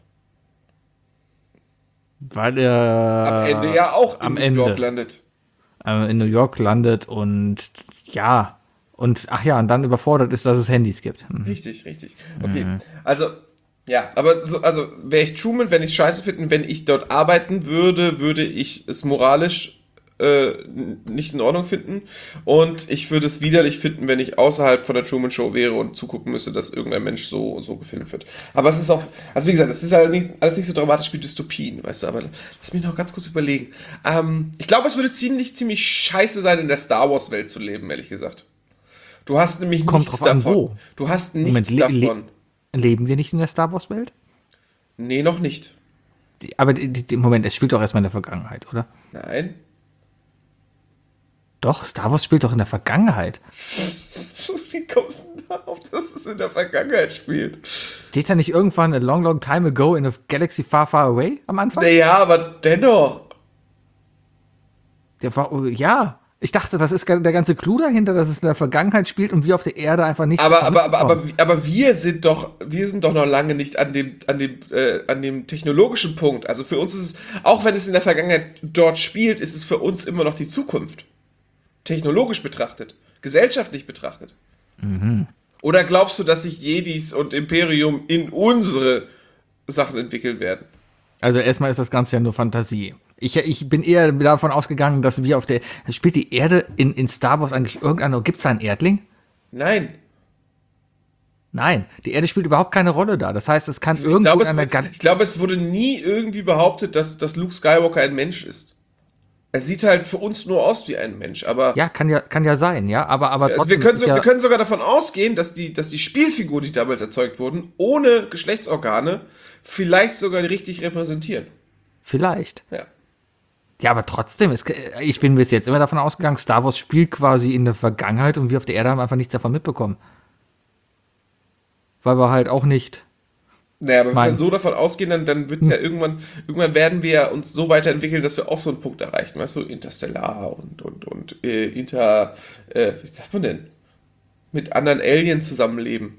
Weil er Am Ende ja auch am in New York Ende. landet. In New York landet und ja, und dann überfordert ist, dass es Handys gibt. Richtig. Okay, also, ja, aber also wäre ich Truman, wenn ich scheiße finden, wenn ich dort arbeiten würde, würde ich es moralisch nicht in Ordnung finden und ich würde es widerlich finden, wenn ich außerhalb von der Truman Show wäre und zugucken müsste, dass irgendein Mensch so gefilmt wird. Aber es ist auch, also wie gesagt, es ist halt alles nicht so dramatisch wie Dystopien, weißt du, aber lass mich noch ganz kurz überlegen. Ich glaube, es würde ziemlich scheiße sein, in der Star Wars Welt zu leben, ehrlich gesagt. Du hast nämlich Kommt nichts drauf an, davon. wo. Du hast Moment, nichts davon. Leben wir nicht in der Star Wars Welt? Nee, noch nicht. Aber Moment, es spielt doch erstmal in der Vergangenheit, oder? Nein. Doch, Star Wars spielt doch in der Vergangenheit. Wie kommst du darauf, dass es in der Vergangenheit spielt? Steht da nicht irgendwann a long, long time ago in a galaxy far, far away am Anfang? Naja, aber dennoch. Ja, ich dachte, das ist der ganze Clou dahinter, dass es in der Vergangenheit spielt und wir auf der Erde einfach nicht. Aber wir sind doch noch lange nicht an dem technologischen Punkt. Also für uns ist es, auch wenn es in der Vergangenheit dort spielt, ist es für uns immer noch die Zukunft. Technologisch betrachtet, gesellschaftlich betrachtet. Oder glaubst du, dass sich Jedis und Imperium in unsere Sachen entwickeln werden? Also erstmal ist das Ganze ja nur Fantasie. Ich bin eher davon ausgegangen, dass wir auf der. Spielt die Erde in Star Wars eigentlich irgendeine. Gibt es da einen Erdling? Nein. Nein, die Erde spielt überhaupt keine Rolle da. Das heißt, es kann Ich irgendwo glaube, es wurde nie irgendwie behauptet, dass Luke Skywalker ein Mensch ist. Er sieht halt für uns nur aus wie ein Mensch, aber. Ja, kann ja sein, ja. Aber Also trotzdem wir können sogar davon ausgehen, dass die Spielfiguren, die damals erzeugt wurden, ohne Geschlechtsorgane, vielleicht sogar richtig repräsentieren. vielleicht. Ja. Ja, aber trotzdem, ich bin bis jetzt immer davon ausgegangen, Star Wars spielt quasi in der Vergangenheit und wir auf der Erde haben einfach nichts davon mitbekommen. Weil wir halt auch nicht. Naja, aber wenn wir so davon ausgehen, dann wird ja irgendwann werden wir uns so weiterentwickeln, dass wir auch so einen Punkt erreichen, weißt du, Interstellar und wie sagt man denn? Mit anderen Aliens zusammenleben.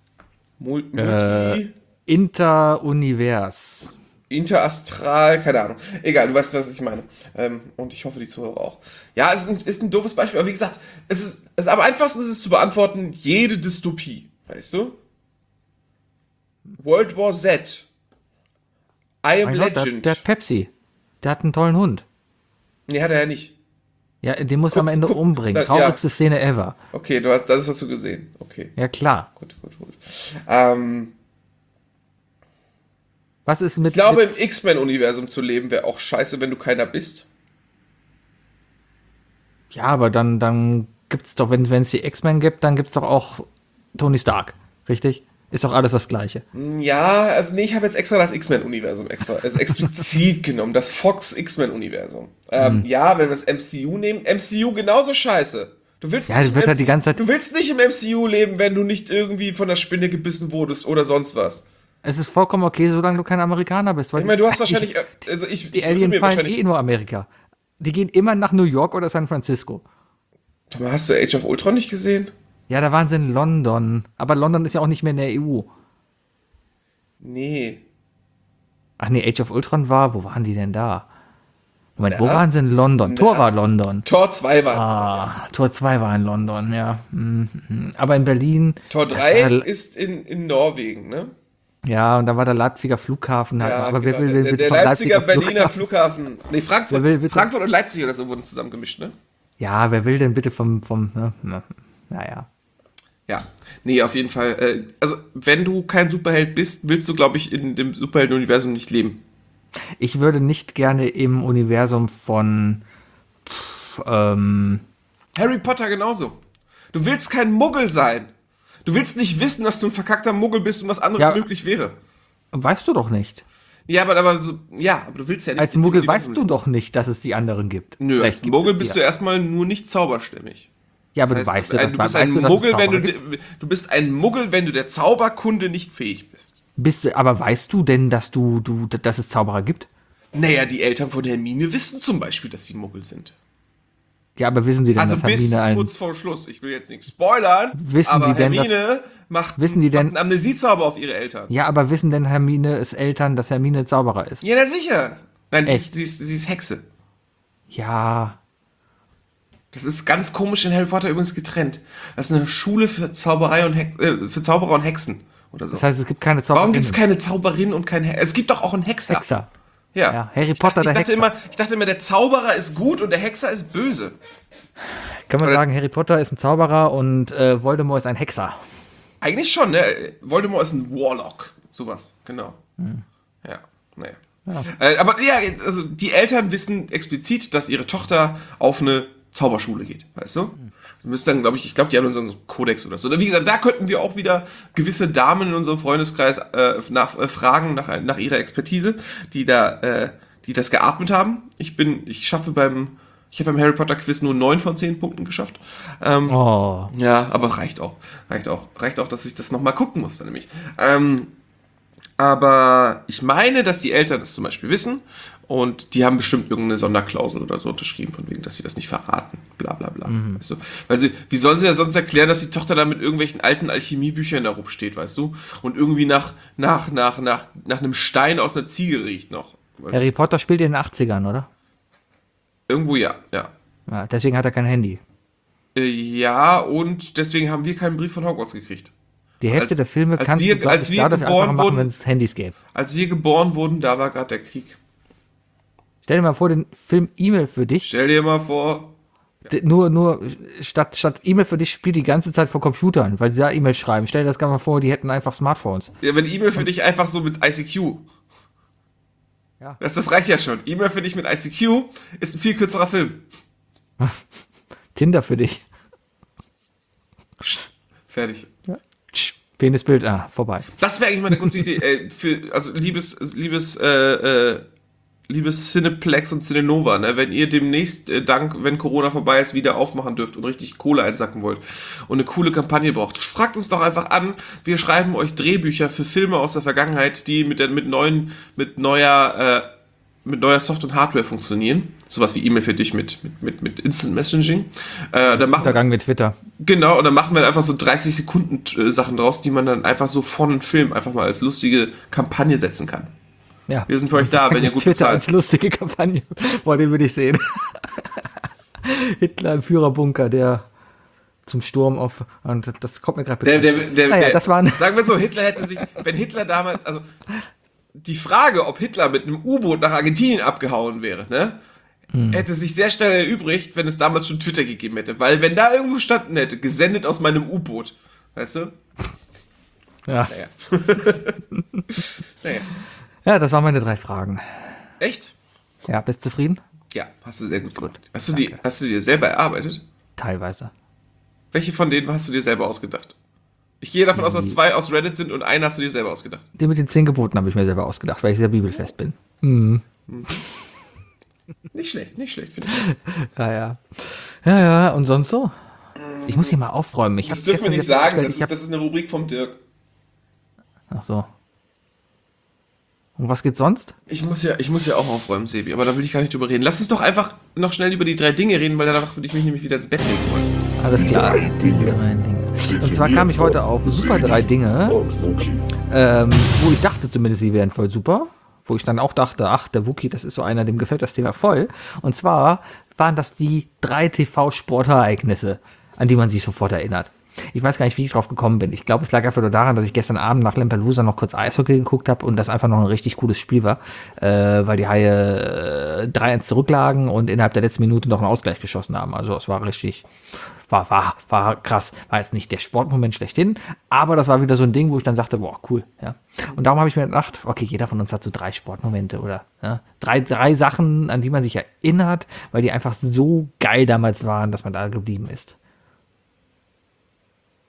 Interunivers. Interastral, keine Ahnung. Egal, du weißt, was ich meine. Und ich hoffe, die Zuhörer auch. Ja, es ist ein doofes Beispiel, aber wie gesagt, es am einfachsten ist es zu beantworten, jede Dystopie, weißt du? World War Z. I Am Mein Gott, Legend. der hat Pepsi. Der hat einen tollen Hund. Nee, hat er ja nicht. Ja, den muss er am Ende umbringen. ja. Traurigste Szene ever. Okay, das hast du gesehen. Okay, Ja, klar. gut. Was ist mit. Ich glaube, im X-Men-Universum zu leben wäre auch scheiße, wenn du keiner bist. Ja, aber dann gibt's doch, wenn es die X-Men gibt, dann gibt's doch auch Tony Stark. Richtig? Ist doch alles das Gleiche. Ja, also nee, ich habe jetzt extra das X-Men-Universum explizit genommen, das Fox X-Men-Universum. Ja, wenn wir das MCU nehmen, MCU genauso scheiße. Du willst Ja, nicht das wird halt die ganze Zeit. Du willst nicht im MCU leben, wenn du nicht irgendwie von der Spinne gebissen wurdest oder sonst was. Es ist vollkommen okay, solange du kein Amerikaner bist. Weil Ich meine, du hast wahrscheinlich, die Alien fallen eh nur Amerika. Die gehen immer nach New York oder San Francisco. Aber hast du Age of Ultron nicht gesehen? Ja, da waren sie in London. Aber London ist ja auch nicht mehr in der EU. Nee. Ach nee, Age of Ultron wo waren die denn da? Moment, wo Ja. waren sie in London? Tor war London. Tor 2 war. Tor 2 war in London, ja. Aber in Berlin. Tor 3 Ja, ist in Norwegen, ne? Ja, und da war der Leipziger Flughafen halt. Ja, Aber wer genau. will bitte der vom Leipziger Berliner Flughafen. Nee, Wer will bitte- Frankfurt und Leipzig oder so wurden zusammen gemischt, ne? Ja, wer will denn bitte naja. Ja, nee, auf jeden Fall. Also, wenn du kein Superheld bist, willst du, glaube ich, in dem Superhelden-Universum nicht leben. Ich würde nicht gerne im Universum von Harry Potter genauso. Du willst kein Muggel sein. Du willst nicht wissen, dass du ein verkackter Muggel bist und was anderes Ja. möglich wäre. Weißt du doch nicht. Ja, aber du willst ja nicht. Als Muggel weißt du doch nicht, dass es die anderen gibt. Nö, Vielleicht als gibt Muggel es bist die. du erstmal nur nicht zauberstämmig. Ja, aber Das du heißt, weißt ja, du bist ein dass es Muggel, Zauberer wenn gibt. du bist ein Muggel, wenn du der Zauberkunde nicht fähig bist. Aber weißt du denn, dass dass es Zauberer gibt? Naja, die Eltern von Hermine wissen zum Beispiel, dass sie Muggel sind. Ja, aber wissen sie denn, Also dass bis Hermine kurz vor Schluss. Ich will jetzt nichts spoilern, Wissen aber die denn, Hermine macht wissen die denn- einen Amnesiezauber auf ihre Eltern. Ja, aber wissen denn Hermines Eltern, dass Hermine Zauberer ist? Ja, na sicher. Nein, Echt? sie ist Hexe. Ja. Das ist ganz komisch in Harry Potter übrigens getrennt. Das ist eine Schule für Zauberei und für Zauberer und Hexen oder so. Das heißt, es gibt keine Zauberer. Warum gibt es keine Zauberin und kein Hexer? Es gibt doch auch einen Hexer. Hexer? Ja. Ja, Harry Potter, der Hexer. Ich dachte immer, der Zauberer ist gut und der Hexer ist böse. Kann man Oder- sagen, Harry Potter ist ein Zauberer und Voldemort ist ein Hexer. Eigentlich schon, ne? Voldemort ist ein Warlock. Sowas, genau. Ja, naja. Aber ja, also die Eltern wissen explizit, dass ihre Tochter auf eine Zauberschule geht, weißt du? Du müsst dann, ich glaube, die haben so einen Kodex oder so. Wie gesagt, da könnten wir auch wieder gewisse Damen in unserem Freundeskreis fragen nach ihrer Expertise, die das geatmet haben. Ich habe beim Harry Potter Quiz nur 9 von 10 Punkten geschafft. Oh. Ja, aber reicht auch, dass ich das nochmal gucken muss, dann nämlich. Aber ich meine, dass die Eltern das zum Beispiel wissen und die haben bestimmt irgendeine Sonderklausel oder so unterschrieben, von wegen, dass sie das nicht verraten, bla bla bla. Weißt du? Wie sollen sie ja sonst erklären, dass die Tochter da mit irgendwelchen alten Alchemiebüchern da rumsteht, weißt du? Und irgendwie nach einem Stein aus einer Ziege riecht noch. Harry Potter spielt in den 80ern, oder? Irgendwo ja. Ja, deswegen hat er kein Handy. Ja, und deswegen haben wir keinen Brief von Hogwarts gekriegt. Die Hälfte der Filme als kannst wir- du, glaub als ich, wir dadurch geboren einfacher machen, wurden- wenn es Handys gäbe. Als wir geboren wurden, da war gerade der Krieg. Stell dir mal vor, den Film E-Mail für dich, Stell dir mal vor, nur statt E-Mail für dich spielt die ganze Zeit vor Computern, weil sie da E-Mail schreiben. Stell dir das gerne mal vor, die hätten einfach Smartphones. ja, wenn E-Mail für dich einfach so mit ICQ. Ja. Das reicht ja schon. E-Mail für dich mit ICQ ist ein viel kürzerer Film. Tinder für dich. Fertig. Penisbild, vorbei. Das wäre eigentlich mal eine gute Idee. Liebes Cineplex und Cinenova, ne, wenn ihr demnächst, wenn Corona vorbei ist, wieder aufmachen dürft und richtig Kohle einsacken wollt und eine coole Kampagne braucht, fragt uns doch einfach an. Wir schreiben euch Drehbücher für Filme aus der Vergangenheit, die mit neuer Soft- und Hardware funktionieren. Sowas wie E-Mail für dich mit Instant Messaging. Dann machen Untergang mit Twitter. Genau, und dann machen wir einfach so 30 Sekunden Sachen draus, die man dann einfach so von einem Film einfach mal als lustige Kampagne setzen kann. Ja. Wir sind für euch da, wenn ihr gut Twitter bezahlt. als lustige Kampagne. Boah, den würde ich sehen. Hitler im Führerbunker, der zum Sturm auf. Und das kommt mir gerade das war sagen wir so, wenn Hitler damals, also die Frage, ob Hitler mit einem U-Boot nach Argentinien abgehauen wäre, ne, hätte sich sehr schnell erübrigt, wenn es damals schon Twitter gegeben hätte. Weil wenn da irgendwo standen hätte, gesendet aus meinem U-Boot, weißt du? Ja. Naja. Ja, das waren meine 3 Fragen. Echt? Ja, bist du zufrieden? Ja, hast du sehr gut gemacht. Hast du dir selber erarbeitet? Teilweise. Welche von denen hast du dir selber ausgedacht? Ich gehe davon aus, dass 2 aus Reddit sind und einen hast du dir selber ausgedacht. Den mit den 10 Geboten habe ich mir selber ausgedacht, weil ich sehr bibelfest bin. Nicht schlecht, finde ich. Ja, und sonst so? Ich muss hier mal aufräumen. Das dürfen wir nicht sagen, das ist eine Rubrik vom Dirk. Ach so. Und was geht sonst? Ich muss ja auch aufräumen, Sebi, aber da will ich gar nicht drüber reden. Lass uns doch einfach noch schnell über die 3 Dinge reden, weil danach würde ich mich nämlich wieder ins Bett legen wollen. Alles klar. Und zwar kam ich heute auf super 3 Dinge, wo ich dachte zumindest, sie wären voll super. Wo ich dann auch dachte, ach, der Wookie, das ist so einer, dem gefällt das Thema voll. Und zwar waren das die 3 TV-Sportereignisse, an die man sich sofort erinnert. Ich weiß gar nicht, wie ich drauf gekommen bin. Ich glaube, es lag einfach nur daran, dass ich gestern Abend nach Lampelusa noch kurz Eishockey geguckt habe und das einfach noch ein richtig cooles Spiel war, weil die Haie 3-1 zurücklagen und innerhalb der letzten Minute noch einen Ausgleich geschossen haben. Also es war richtig, war krass. War jetzt nicht der Sportmoment schlechthin, aber das war wieder so ein Ding, wo ich dann sagte, boah, cool. Ja. Und darum habe ich mir gedacht, okay, jeder von uns hat so 3 Sportmomente oder ja, 3 Sachen, an die man sich erinnert, weil die einfach so geil damals waren, dass man da geblieben ist.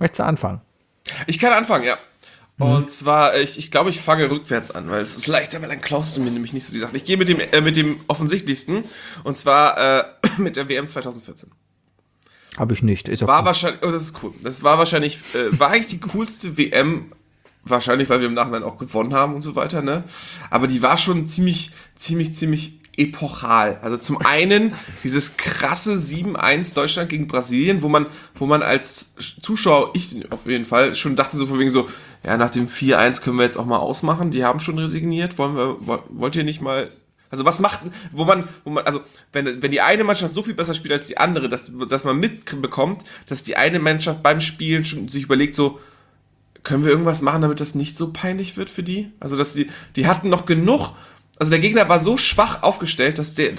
Möchtest du anfangen? Ich kann anfangen, ja. Und zwar, ich glaube, ich fange rückwärts an, weil es ist leichter, weil dann klaust du mir nämlich nicht so die Sachen. Ich gehe mit dem offensichtlichsten, und zwar mit der WM 2014. Habe ich nicht. Ist auch War gut. wahrscheinlich, das ist cool. Das war wahrscheinlich, war eigentlich die coolste WM, wahrscheinlich, weil wir im Nachhinein auch gewonnen haben und so weiter, ne? Aber die war schon ziemlich epochal. Also zum einen dieses krasse 7-1 Deutschland gegen Brasilien, wo man als Zuschauer, ich auf jeden Fall, schon dachte so von wegen so, ja, nach dem 4-1 können wir jetzt auch mal ausmachen, die haben schon resigniert, wollt ihr nicht mal, also was macht, wo man, also wenn die eine Mannschaft so viel besser spielt als die andere, dass man mitbekommt, dass die eine Mannschaft beim Spielen schon sich überlegt so, können wir irgendwas machen, damit das nicht so peinlich wird für die? Also, dass die hatten noch genug, also der Gegner war so schwach aufgestellt, dass die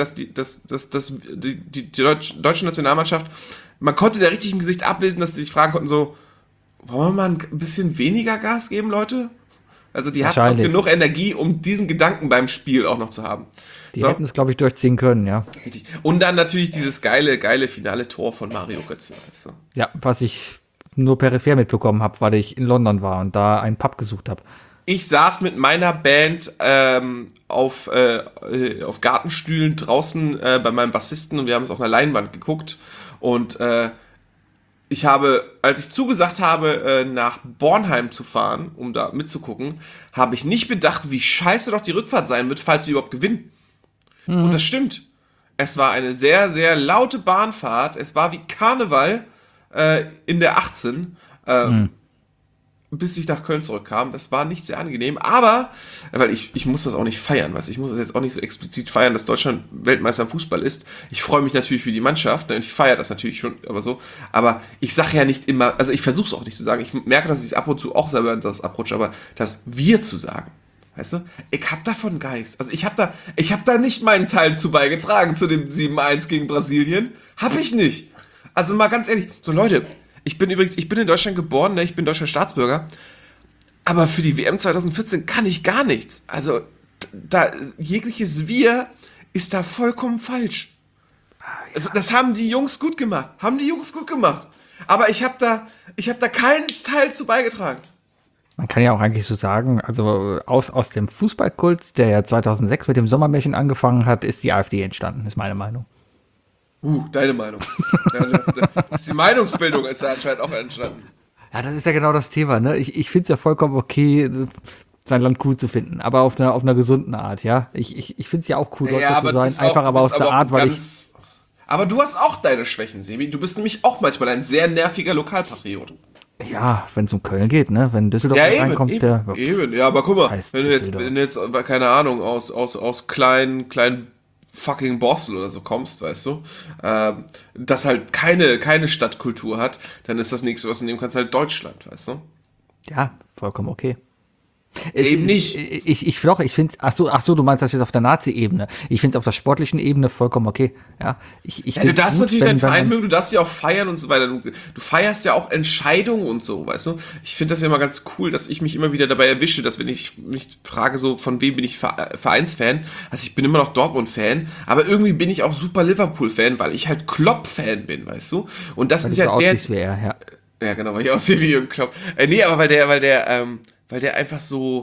deutsche Nationalmannschaft, man konnte da richtig im Gesicht ablesen, dass sie sich fragen konnten so, wollen wir mal ein bisschen weniger Gas geben, Leute? Also die hatten noch genug Energie, um diesen Gedanken beim Spiel auch noch zu haben. Die hätten es, glaube ich, durchziehen können, ja. Und dann natürlich dieses geile finale Tor von Mario Götze. Weißt du? Ja, was ich nur peripher mitbekommen habe, weil ich in London war und da einen Pub gesucht habe. Ich saß mit meiner Band auf Gartenstühlen draußen bei meinem Bassisten und wir haben es auf einer Leinwand geguckt. Und ich habe, als ich zugesagt habe, nach Bornheim zu fahren, um da mitzugucken, habe ich nicht bedacht, wie scheiße doch die Rückfahrt sein wird, falls wir überhaupt gewinnen. Und das stimmt. Es war eine sehr, sehr laute Bahnfahrt. Es war wie Karneval in der 18, bis ich nach Köln zurückkam. Das war nicht sehr angenehm, aber, weil ich muss das auch nicht feiern, ich muss das jetzt auch nicht so explizit feiern, dass Deutschland Weltmeister im Fußball ist. Ich freue mich natürlich für die Mannschaft, ne, und ich feiere das natürlich schon, aber ich sage ja nicht immer, also ich versuche es auch nicht zu sagen, ich merke, dass ich es ab und zu auch selber das abrutsche, aber das wir zu sagen, weißt du, ich hab davon Geist, also ich hab da nicht meinen Teil zu beigetragen zu dem 7-1 gegen Brasilien, hab ich nicht. Also mal ganz ehrlich, so Leute, ich bin in Deutschland geboren, ne? Ich bin deutscher Staatsbürger, aber für die WM 2014 kann ich gar nichts. Also da jegliches Wir ist da vollkommen falsch. Also, das haben die Jungs gut gemacht. Aber ich hab da keinen Teil zu beigetragen. Man kann ja auch eigentlich so sagen, also aus dem Fußballkult, der ja 2006 mit dem Sommermärchen angefangen hat, ist die AfD entstanden, ist meine Meinung. Deine Meinung. Ja, das ist die Meinungsbildung ist ja anscheinend auch entstanden. Ja, das ist ja genau das Thema, ne? Ich finde es ja vollkommen okay, sein Land cool zu finden, aber auf einer gesunden Art, ja? Ich finde es ja auch cool, Deutscher zu sein, einfach aber aus der Art, weil ich... Aber du hast auch deine Schwächen, Sebi. Du bist nämlich auch manchmal ein sehr nerviger Lokalpatriot. Ja, wenn es um Köln geht, ne? Wenn Düsseldorf reinkommt, eben. Ja, aber guck mal, wenn du Düsseldorf. jetzt, keine Ahnung, aus kleinen fucking Borstel oder so kommst, weißt du, das halt keine Stadtkultur hat, dann ist das nächste, was du nehmen kannst, halt Deutschland, weißt du? Ja, vollkommen okay. Eben nicht. Ich finde, ach so, du meinst das jetzt auf der Nazi-Ebene. Ich finde es auf der sportlichen Ebene vollkommen okay. Ja, du darfst natürlich deinen Verein mögen, du darfst ja auch feiern und so weiter. Du feierst ja auch Entscheidungen und so, weißt du? Ich finde das ja immer ganz cool, dass ich mich immer wieder dabei erwische, dass wenn ich mich frage, so von wem bin ich Vereinsfan, also ich bin immer noch Dortmund-Fan, aber irgendwie bin ich auch super Liverpool-Fan, weil ich halt Klopp-Fan bin, weißt du? Und das ist ja der... Ja, genau, weil ich aussehe wie Jürgen Klopp. Nee, aber weil der einfach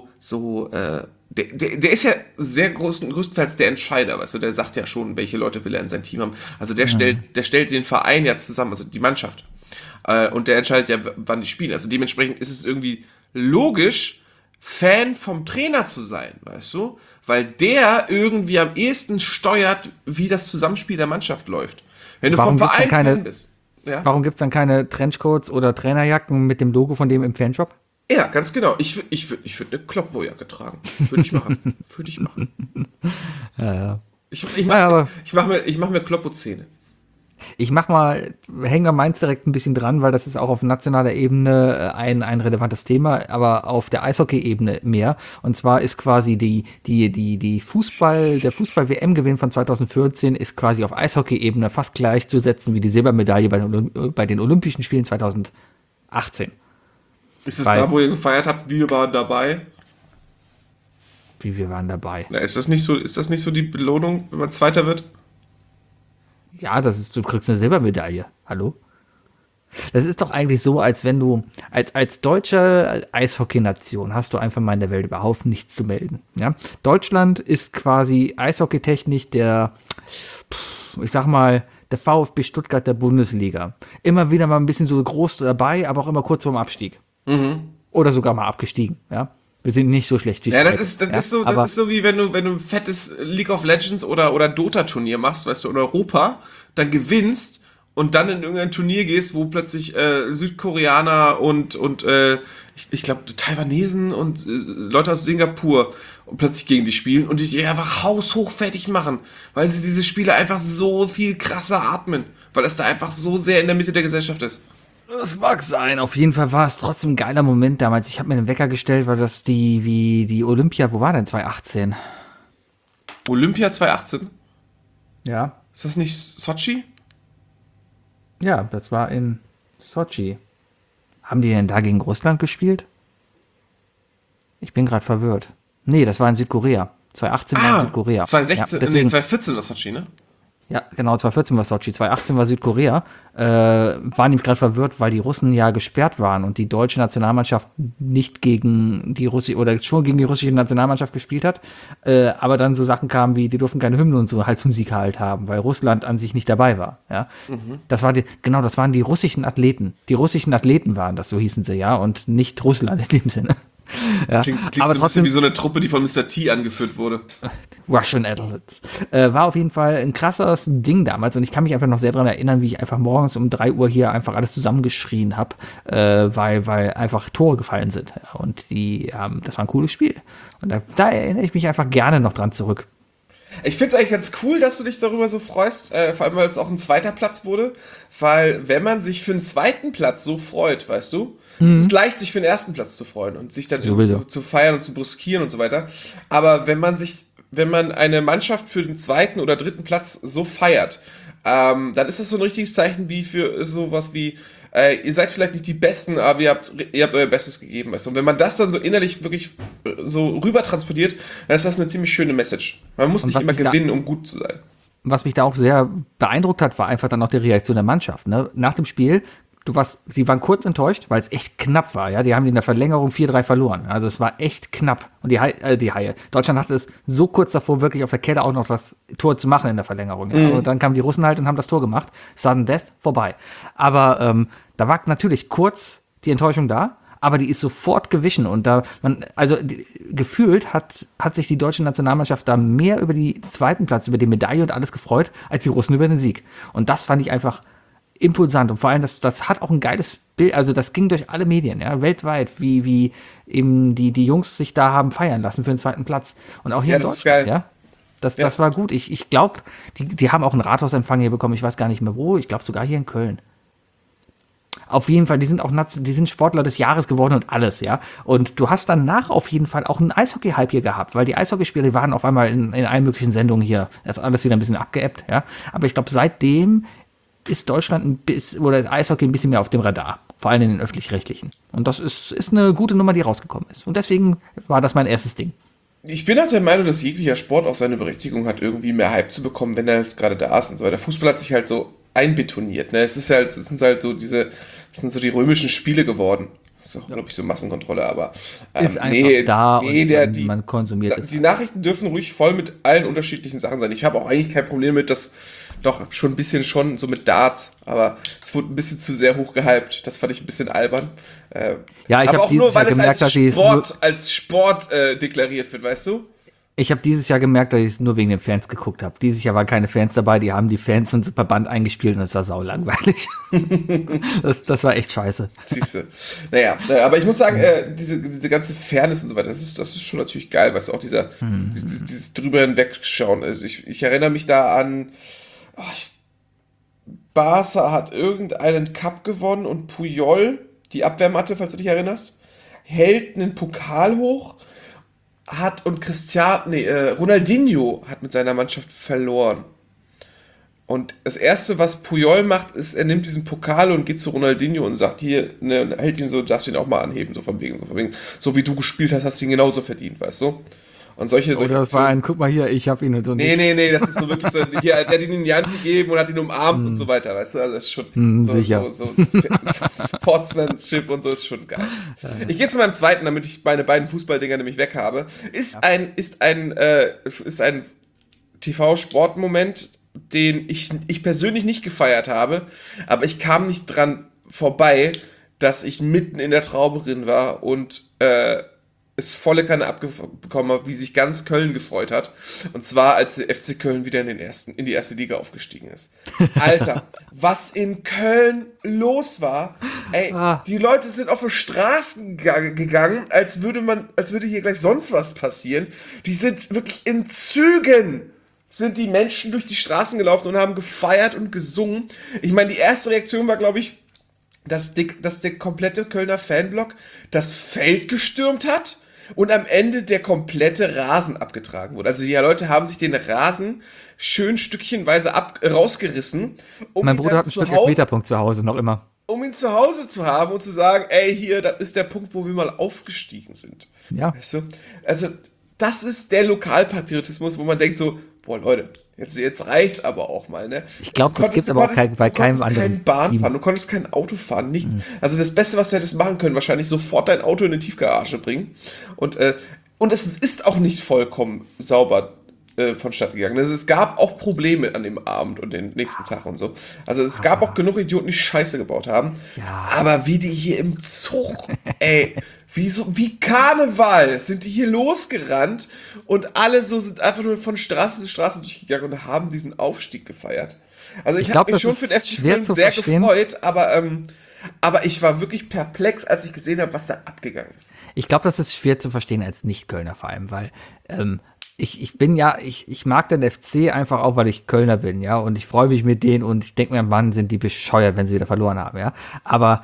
der ist ja größtenteils der Entscheider, weißt du, der sagt ja schon, welche Leute will er in sein Team haben. Also der stellt den Verein ja zusammen, also die Mannschaft. Und der entscheidet ja, wann die spielen. Also dementsprechend ist es irgendwie logisch, Fan vom Trainer zu sein, weißt du? Weil der irgendwie am ehesten steuert, wie das Zusammenspiel der Mannschaft läuft. Wenn du vom Verein Fan bist. Ja? Warum gibt es dann keine Trenchcoats oder Trainerjacken mit dem Logo von dem im Fanshop? Ja, ganz genau. Ich würd eine Kloppo-Jacke tragen. Würde ich machen. Ja. Ich mach mir Kloppo-Zähne. Ich hänge meins direkt ein bisschen dran, weil das ist auch auf nationaler Ebene ein relevantes Thema, aber auf der Eishockey-Ebene mehr. Und zwar ist quasi der Fußball-WM-Gewinn von 2014 ist quasi auf Eishockey-Ebene fast gleichzusetzen wie die Silbermedaille bei den Olympischen Spielen 2018. Ist es da, wo ihr gefeiert habt, wir waren dabei? Wie wir waren dabei? Ja, ist das nicht so die Belohnung, wenn man Zweiter wird? Ja, du kriegst eine Silbermedaille. Hallo? Das ist doch eigentlich so, als wenn du als deutsche Eishockey-Nation hast du einfach mal in der Welt überhaupt nichts zu melden. Ja? Deutschland ist quasi eishockeytechnisch ich sag mal, der VfB Stuttgart der Bundesliga. Immer wieder mal ein bisschen so groß dabei, aber auch immer kurz vorm Abstieg. Oder sogar mal abgestiegen. Ja? Wir sind nicht so schlecht wie Ja, Schweiz, das ist so wie wenn du ein fettes League of Legends oder Dota-Turnier machst, weißt du, in Europa, dann gewinnst und dann in irgendein Turnier gehst, wo plötzlich Südkoreaner und ich glaube Taiwanesen und Leute aus Singapur plötzlich gegen die spielen und die einfach haushoch fertig machen, weil sie diese Spiele einfach so viel krasser atmen, weil es da einfach so sehr in der Mitte der Gesellschaft ist. Das mag sein. Auf jeden Fall war es trotzdem ein geiler Moment damals. Ich habe mir den Wecker gestellt, weil das die Olympia, wo war denn 2018? Olympia 2018? Ja. Ist das nicht Sochi? Ja, das war in Sochi. Haben die denn da gegen Russland gespielt? Ich bin gerade verwirrt. Nee, das war in Südkorea. 2018 war in Südkorea. 2016, ja, deswegen, 2014 war Sochi, ne? Ja, genau, 2014 war Sochi, 2018 war Südkorea. War nämlich gerade verwirrt, weil die Russen ja gesperrt waren und die deutsche Nationalmannschaft nicht gegen die russische oder schon gegen die russische Nationalmannschaft gespielt hat. Aber dann so Sachen kamen wie, die durften keine Hymne und so halt zum Sieg halt haben, weil Russland an sich nicht dabei war. Ja? Das waren die russischen Athleten. Die russischen Athleten waren das, so hießen sie, ja, und nicht Russland in dem Sinne. Ja, Klingt aber so ein bisschen trotzdem wie so eine Truppe, die von Mr. T angeführt wurde. Russian Athletes. War auf jeden Fall ein krasses Ding damals und ich kann mich einfach noch sehr daran erinnern, wie ich einfach morgens um 3 Uhr hier einfach alles zusammengeschrien habe, weil einfach Tore gefallen sind. Und das war ein cooles Spiel. Und da erinnere ich mich einfach gerne noch dran zurück. Ich finde es eigentlich ganz cool, dass du dich darüber so freust, vor allem, weil es auch ein zweiter Platz wurde, weil wenn man sich für einen zweiten Platz so freut, weißt du, es ist leicht, sich für den ersten Platz zu freuen und sich dann zu feiern und zu brüskieren und so weiter, aber wenn man eine Mannschaft für den zweiten oder dritten Platz so feiert, dann ist das so ein richtiges Zeichen wie für sowas wie, ihr seid vielleicht nicht die Besten, aber ihr habt euer Bestes gegeben. Weißt du? Und wenn man das dann so innerlich wirklich so rüber transportiert, dann ist das eine ziemlich schöne Message. Man muss nicht immer gewinnen, um gut zu sein. Was mich da auch sehr beeindruckt hat, war einfach dann auch die Reaktion der Mannschaft. Ne? Nach dem Spiel, sie waren kurz enttäuscht, weil es echt knapp war. Ja? Die haben in der Verlängerung 4-3 verloren. Also es war echt knapp. Und die Haie. Deutschland hatte es so kurz davor, wirklich auf der Kette auch noch das Tor zu machen in der Verlängerung. Ja? Und dann kamen die Russen halt und haben das Tor gemacht. Sudden Death, vorbei. Aber da war natürlich kurz die Enttäuschung da. Aber die ist sofort gewichen und gefühlt hat sich die deutsche Nationalmannschaft da mehr über den zweiten Platz, über die Medaille und alles gefreut, als die Russen über den Sieg. Und das fand ich einfach impulsant und vor allem, das hat auch ein geiles Bild, also das ging durch alle Medien, ja, weltweit, wie eben die Jungs sich da haben feiern lassen für den zweiten Platz. Und auch hier in Deutschland, ja. Das war gut. Ich glaube, die haben auch einen Rathausempfang hier bekommen, ich weiß gar nicht mehr wo, ich glaube sogar hier in Köln. Auf jeden Fall, die sind Sportler des Jahres geworden und alles, ja. Und du hast danach auf jeden Fall auch einen Eishockey-Hype hier gehabt, weil die Eishockeyspiele waren auf einmal in allen möglichen Sendungen hier. Das ist alles wieder ein bisschen abgeebbt, ja. Aber ich glaube, seitdem ist Deutschland oder das Eishockey ein bisschen mehr auf dem Radar. Vor allem in den Öffentlich-Rechtlichen. Und das ist eine gute Nummer, die rausgekommen ist. Und deswegen war das mein erstes Ding. Ich bin auch der Meinung, dass jeglicher Sport auch seine Berechtigung hat, irgendwie mehr Hype zu bekommen, wenn er jetzt gerade da ist und so weiter. Der Fußball hat sich halt so einbetoniert, ne? Das sind so die römischen Spiele geworden. Das ist auch, glaube ich, so Massenkontrolle, aber ist einfach man konsumiert es. Die Nachrichten dürfen ruhig voll mit allen unterschiedlichen Sachen sein. Ich habe auch eigentlich kein Problem mit, dass doch schon ein bisschen schon so mit Darts, aber es wurde ein bisschen zu sehr hoch gehypt. Das fand ich ein bisschen albern. Ja, ich habe dieses Jahr gemerkt, dass es als Sport deklariert wird, weißt du? Ich habe dieses Jahr gemerkt, dass ich es nur wegen den Fans geguckt habe. Dieses Jahr waren keine Fans dabei, die haben die Fans und Superband eingespielt und es war saulangweilig. das war echt scheiße. Siehste. Naja, aber ich muss sagen, diese ganze Fairness und so weiter, das ist schon natürlich geil, weißt du, auch dieses drüber hinwegschauen. Also ich erinnere mich da an, Barca hat irgendeinen Cup gewonnen und Puyol, die Abwehrmatte, falls du dich erinnerst, hält einen Pokal hoch, Ronaldinho hat mit seiner Mannschaft verloren. Und das Erste, was Puyol macht, ist, er nimmt diesen Pokal und geht zu Ronaldinho und sagt, hier, ne, hält ihn so, darfst du ihn auch mal anheben, so von wegen, so wie du gespielt hast, hast du ihn genauso verdient, weißt du? Und solche Oder das war ein, guck mal hier, ich hab ihn und so. Nee, das ist so wirklich so, hier, der hat ihn in die Hand gegeben und hat ihn umarmt und so weiter, weißt du, also das ist schon sicher. so Sportsmanship und so ist schon geil. Ich gehe zu meinem zweiten, damit ich meine beiden Fußballdinger nämlich weg habe. Ist ein TV-Sportmoment, den ich persönlich nicht gefeiert habe, aber ich kam nicht dran vorbei, dass ich mitten in der Traube drin war und es volle Kanne abbekommen habe, wie sich ganz Köln gefreut hat. Und zwar, als der FC Köln wieder in die erste Liga aufgestiegen ist. Alter, was in Köln los war. Ey, die Leute sind auf die Straßen gegangen, als würde hier gleich sonst was passieren. Die sind wirklich in Zügen. Sind die Menschen durch die Straßen gelaufen und haben gefeiert und gesungen. Ich meine, die erste Reaktion war, glaube ich, dass der komplette Kölner Fanblock das Feld gestürmt hat und am Ende der komplette Rasen abgetragen wurde. Also die Leute haben sich den Rasen schön stückchenweise rausgerissen, Mein Bruder hat ein Stück Elfmeterpunkt zu Hause noch immer. um ihn zu Hause zu haben und zu sagen, ey, hier, das ist der Punkt, wo wir mal aufgestiegen sind. Ja. Weißt du? Also das ist der Lokalpatriotismus, wo man denkt so, boah Leute, jetzt reicht's aber auch mal, ne? Ich glaube, das gibt aber auch bei keinem anderen. Du konntest kein Bahn fahren, du konntest kein Auto fahren, nichts. Also das Beste, was du hättest machen können, wahrscheinlich sofort dein Auto in eine Tiefgarage bringen. Und es ist auch nicht vollkommen sauber vonstatten gegangen. Also es gab auch Probleme an dem Abend und den nächsten Tag und so. Also es gab auch genug Idioten, die Scheiße gebaut haben. Ja. Aber wie die hier im Zug, ey, wie Karneval sind die hier losgerannt und alle so sind einfach nur von Straße zu Straße durchgegangen und haben diesen Aufstieg gefeiert. Also ich habe mich schon für den FC Köln sehr gefreut, aber ich war wirklich perplex, als ich gesehen habe, was da abgegangen ist. Ich glaube, das ist schwer zu verstehen als Nicht-Kölner vor allem, weil ich mag den FC einfach auch, weil ich Kölner bin, ja, und ich freue mich mit denen und ich denke mir, Mann, sind die bescheuert, wenn sie wieder verloren haben, ja, aber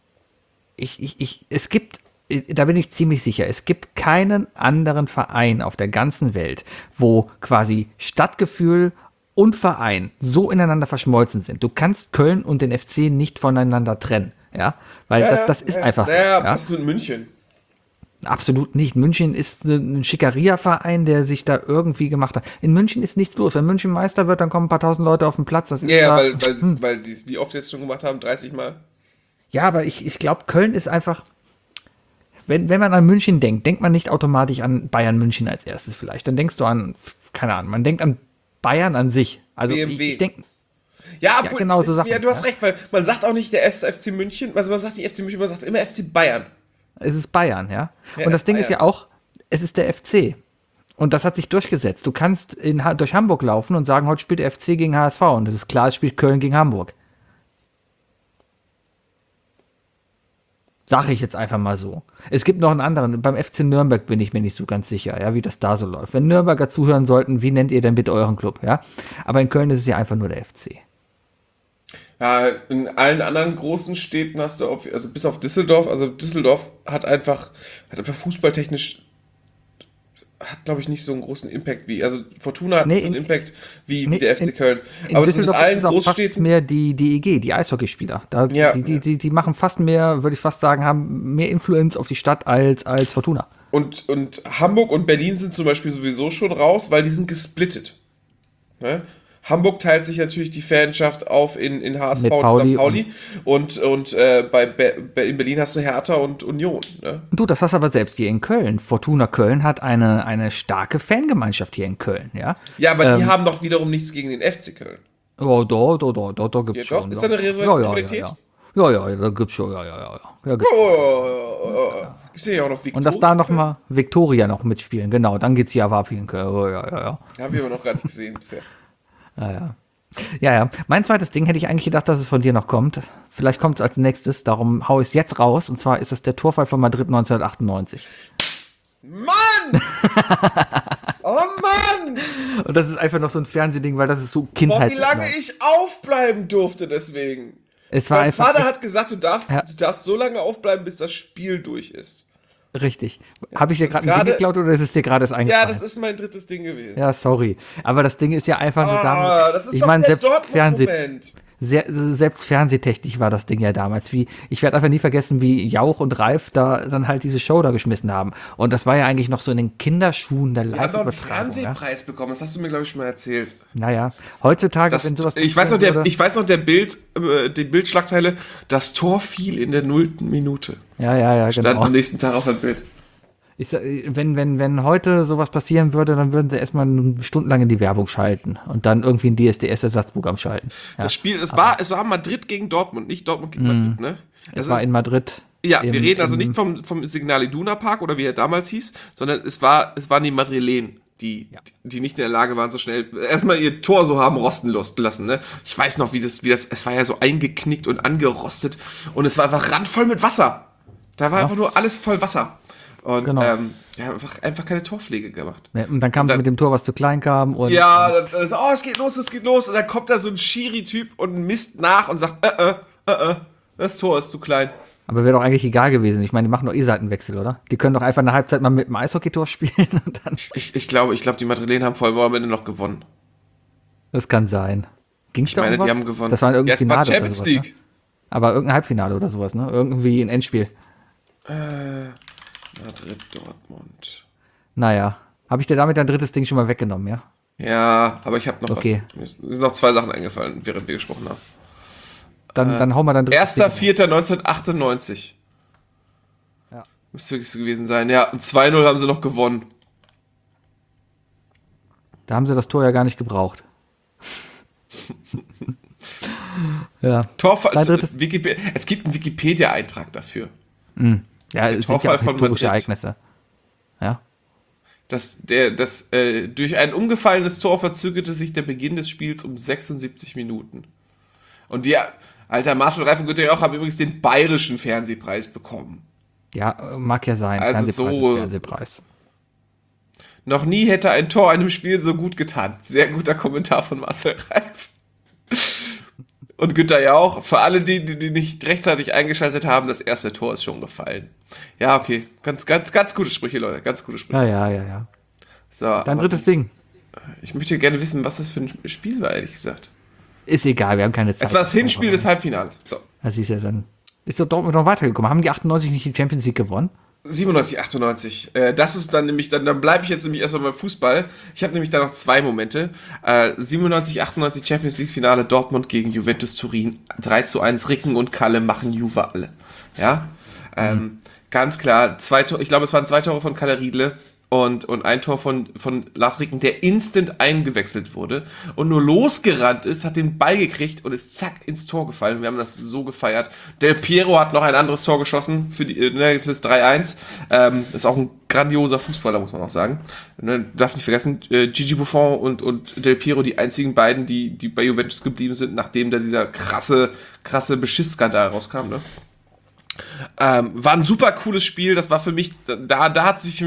es gibt, da bin ich ziemlich sicher, es gibt keinen anderen Verein auf der ganzen Welt, wo quasi Stadtgefühl und Verein so ineinander verschmolzen sind. Du kannst Köln und den FC nicht voneinander trennen, ja, weil das ist einfach so. Naja, ja? was ist mit München? Absolut nicht. München ist ein Schickeria-Verein, der sich da irgendwie gemacht hat. In München ist nichts los. Wenn München Meister wird, dann kommen ein paar tausend Leute auf den Platz. Das ist Weil sie es wie oft jetzt schon gemacht haben, 30 Mal. Ja, aber ich glaube, Köln ist einfach, wenn man an München denkt man nicht automatisch an Bayern München als erstes vielleicht. Dann denkst du an, keine Ahnung, man denkt an Bayern an sich. Also BMW. ich denke, Ja, genau so Sachen. Ja, du hast recht, weil man sagt auch nicht der erste FC München, also man sagt nicht FC München, man sagt immer FC Bayern. es ist Bayern, ja. Ja, Und das Ding ist Bayern. ja auch, es ist der FC. Und das hat sich durchgesetzt. Du kannst durch Hamburg laufen und sagen, heute spielt der FC gegen HSV. Und es ist klar, es spielt Köln gegen Hamburg. Sag ich jetzt einfach mal so. Es gibt noch einen anderen. Beim FC Nürnberg bin ich mir nicht so ganz sicher, ja, wie das da so läuft. Wenn Nürnberger zuhören sollten, wie nennt ihr denn bitte euren Club? Ja? Aber in Köln ist es ja einfach nur der FC. Ja, in allen anderen großen Städten hast du also bis auf Düsseldorf, also Düsseldorf hat einfach fußballtechnisch glaube ich, nicht so einen großen Impact wie, also Fortuna hat so einen Impact wie der FC Köln. In Aber Düsseldorf in allen ist auch fast Großstädten mehr die EG, die Eishockeyspieler. Die machen fast mehr, würde ich fast sagen, haben mehr Influence auf die Stadt als Fortuna. Und Hamburg und Berlin sind zum Beispiel sowieso schon raus, weil die sind gesplittet. Ne? Hamburg teilt sich natürlich die Fanschaft auf in HSV Mit und Pauli und in Berlin hast du Hertha und Union. Ne? Du, das hast aber selbst hier in Köln. Fortuna Köln hat eine starke Fangemeinschaft hier in Köln, ja. Ja, aber die haben doch wiederum nichts gegen den FC Köln. Oh, da gibt's Ja, schon. doch? Ist da eine Rivalität? Ja, da gibt's schon, ja. Gibt's Gibt's ja auch noch Viktoria? Und dass da nochmal Viktoria noch mitspielen, genau, dann geht's hier Wapi in Köln. Oh, ja. Haben wir aber noch gar nicht gesehen bisher. Ja. Mein zweites Ding hätte ich eigentlich gedacht, dass es von dir noch kommt. Vielleicht kommt es als nächstes, darum hau ich es jetzt raus. Und zwar ist es der Torfall von Madrid 1998. Mann! Oh Mann! Und das ist einfach noch so ein Fernsehding, weil das ist so Boah, Kindheit. wie lange ich aufbleiben durfte deswegen. Es war Mein einfach Vater hat gesagt, du darfst Ja. so lange aufbleiben, bis das Spiel durch ist. richtig. Habe ich dir gerade ein Ding geklaut oder ist es dir gerade das Ja, eingefallen? das ist mein drittes Ding gewesen. Ja, sorry. Aber das Ding ist ja einfach nur damit. Das ist Ich doch meine, der selbst Fernsehen. Dortmund-Moment. selbst fernsehtechnisch war das Ding ja damals. Ich werde einfach nie vergessen, wie Jauch und Ralf da dann halt diese Show da geschmissen haben. Und das war ja eigentlich noch so in den Kinderschuhen der Die haben doch einen Live-Übertragung. Ja? Fernsehpreis bekommen, das hast du mir, glaube ich, schon mal erzählt. Naja, heutzutage, Das, wenn sowas ich weiß noch, passieren würde- ich weiß noch die Bildschlagzeile, das Tor fiel in der 0. Minute. Ja, Stand genau. am nächsten Tag auf dem Bild. Wenn heute sowas passieren würde, dann würden sie erstmal stundenlang in die Werbung schalten und dann irgendwie ein DSDS-Ersatzprogramm schalten. Ja. Das Spiel, es war Madrid gegen Dortmund, nicht Dortmund gegen Madrid, ne? Es war in Madrid. Ja, wir reden also nicht vom Signal Iduna Park oder wie er damals hieß, sondern es waren die Madrilen, die nicht in der Lage waren, so schnell erstmal ihr Tor so haben rosten lassen, ne? Ich weiß noch, wie das, es war ja so eingeknickt und angerostet und es war einfach randvoll mit Wasser. Da war einfach nur alles voll Wasser. Und Genau. einfach keine Torpflege gemacht. Ja, und dann kam sie mit dem Tor, was zu klein kam. Und, Ja, dann es geht los. Und dann kommt da so ein Schiri-Typ und misst nach und sagt, das Tor ist zu klein. Aber wäre doch eigentlich egal gewesen. Ich meine, die machen doch Seitenwechsel, oder? Die können doch einfach eine Halbzeit mal mit dem Eishockeytor spielen und dann. Ich glaube, die Madrilen haben vor am Ende noch gewonnen. Das kann sein. Ging's Ich meine, da um die was? haben gewonnen. Das war irgendein Es war Finale Champions oder sowas, League. ne? Aber irgendein Halbfinale oder sowas, ne? Irgendwie ein Endspiel. Madrid, Dortmund. Naja. Habe ich dir damit dein drittes Ding schon mal weggenommen, ja? Ja, aber ich habe noch Okay. was. Mir sind noch 2 Sachen eingefallen, während wir gesprochen haben. Dann hau mal dein drittes Ding. 1.4.1998. Ja. Müsste wirklich so gewesen sein. Ja, und 2-0 haben sie noch gewonnen. Da haben sie das Tor ja gar nicht gebraucht. Ja. Dein drittes- Es gibt einen Wikipedia-Eintrag dafür. Ja, es sind ja Torfall auch von historische Madrid. Ereignisse. Ja. Durch ein umgefallenes Tor verzögerte sich der Beginn des Spiels um 76 Minuten. Und Alter, Marcel Reif und Günther Jauch haben übrigens den bayerischen Fernsehpreis bekommen. Ja, mag ja sein. Also Fernsehpreis so- ist Fernsehpreis. Noch nie hätte ein Tor einem Spiel so gut getan. Sehr guter Kommentar von Marcel Reif. Und Günther Jauch, für alle, die nicht rechtzeitig eingeschaltet haben, das erste Tor ist schon gefallen. Ja, okay. Ganz gute Sprüche, Leute. Ganz gute Sprüche. Ja. So, Dein aber drittes Ding. ich möchte gerne wissen, was das für ein Spiel war, ehrlich gesagt. Ist egal, wir haben keine Zeit. Es war das Hinspiel des Halbfinales. So. Das ist ja dann. Ist doch Dortmund noch weitergekommen. Haben die 98 nicht die Champions League gewonnen? 97, 98. Das ist dann nämlich, dann bleibe ich jetzt nämlich erstmal beim Fußball. Ich habe nämlich da noch 2 Momente. 97, 98 Champions League Finale Dortmund gegen Juventus Turin. 3:1, Ricken und Kalle machen Juve alle. Ja, ganz klar. Ich glaube, es waren 2 Tore von Kalle Riedle und ein Tor von Lars Ricken, der instant eingewechselt wurde und nur losgerannt ist, hat den Ball gekriegt und ist zack ins Tor gefallen. Wir haben das so gefeiert. Del Piero hat noch ein anderes Tor geschossen fürs 3:1. Ist auch ein grandioser Fußballer, muss man auch sagen. Darf nicht vergessen, Gigi Buffon und Del Piero, die einzigen beiden, die bei Juventus geblieben sind, nachdem da dieser krasse Beschissskandal rauskam, ne? War ein super cooles Spiel, das war für mich, da hat sich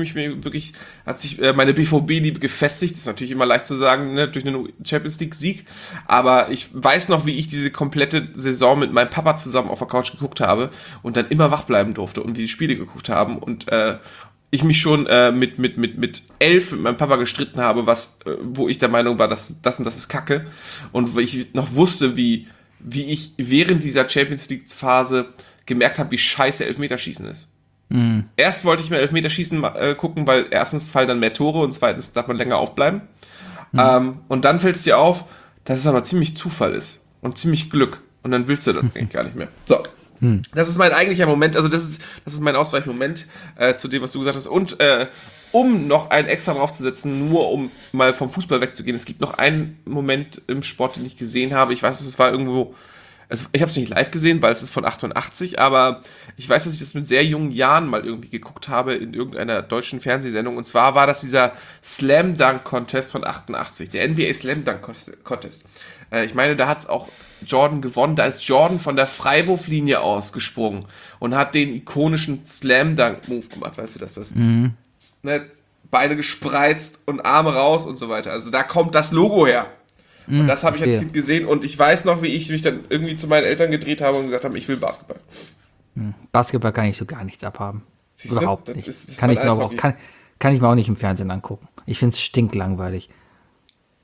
meine BVB-Liebe gefestigt, das ist natürlich immer leicht zu sagen, ne, durch einen Champions League-Sieg, aber ich weiß noch, wie ich diese komplette Saison mit meinem Papa zusammen auf der Couch geguckt habe und dann immer wach bleiben durfte und wie die Spiele geguckt haben und ich mich schon mit 11 mit meinem Papa gestritten habe, wo ich der Meinung war, dass das und das ist Kacke und wo ich noch wusste, wie ich während dieser Champions League-Phase gemerkt habe, wie scheiße Elfmeterschießen ist. Erst wollte ich mir Elfmeterschießen gucken, weil erstens fallen dann mehr Tore und zweitens darf man länger aufbleiben. Und dann fällt es dir auf, dass es aber ziemlich Zufall ist und ziemlich Glück. Und dann willst du das eigentlich gar nicht mehr. So. Das ist mein eigentlicher Moment, also das ist mein Ausweichmoment zu dem, was du gesagt hast. Und um noch einen extra draufzusetzen, nur um mal vom Fußball wegzugehen, es gibt noch einen Moment im Sport, den ich gesehen habe. Ich weiß, es war irgendwo, ich habe es nicht live gesehen, weil es ist von 88, aber ich weiß, dass ich das mit sehr jungen Jahren mal irgendwie geguckt habe in irgendeiner deutschen Fernsehsendung. Und zwar war das dieser Slam Dunk Contest von 88, der NBA Slam Dunk Contest. Ich meine, da hat auch Jordan gewonnen. Da ist Jordan von der Freiwurflinie ausgesprungen und hat den ikonischen Slam Dunk Move gemacht. Weißt du, dass das ne, Beine gespreizt und Arme raus und so weiter. Also da kommt das Logo her. Und das habe ich als Kind gesehen und ich weiß noch, wie ich mich dann irgendwie zu meinen Eltern gedreht habe und gesagt habe, ich will Basketball. Basketball kann ich so gar nichts abhaben. Siehst du? Überhaupt Das nicht. ist Kann ich, mein mir aber auch, Eishockey. kann ich mir auch nicht im Fernsehen angucken. Ich finde es stinklangweilig.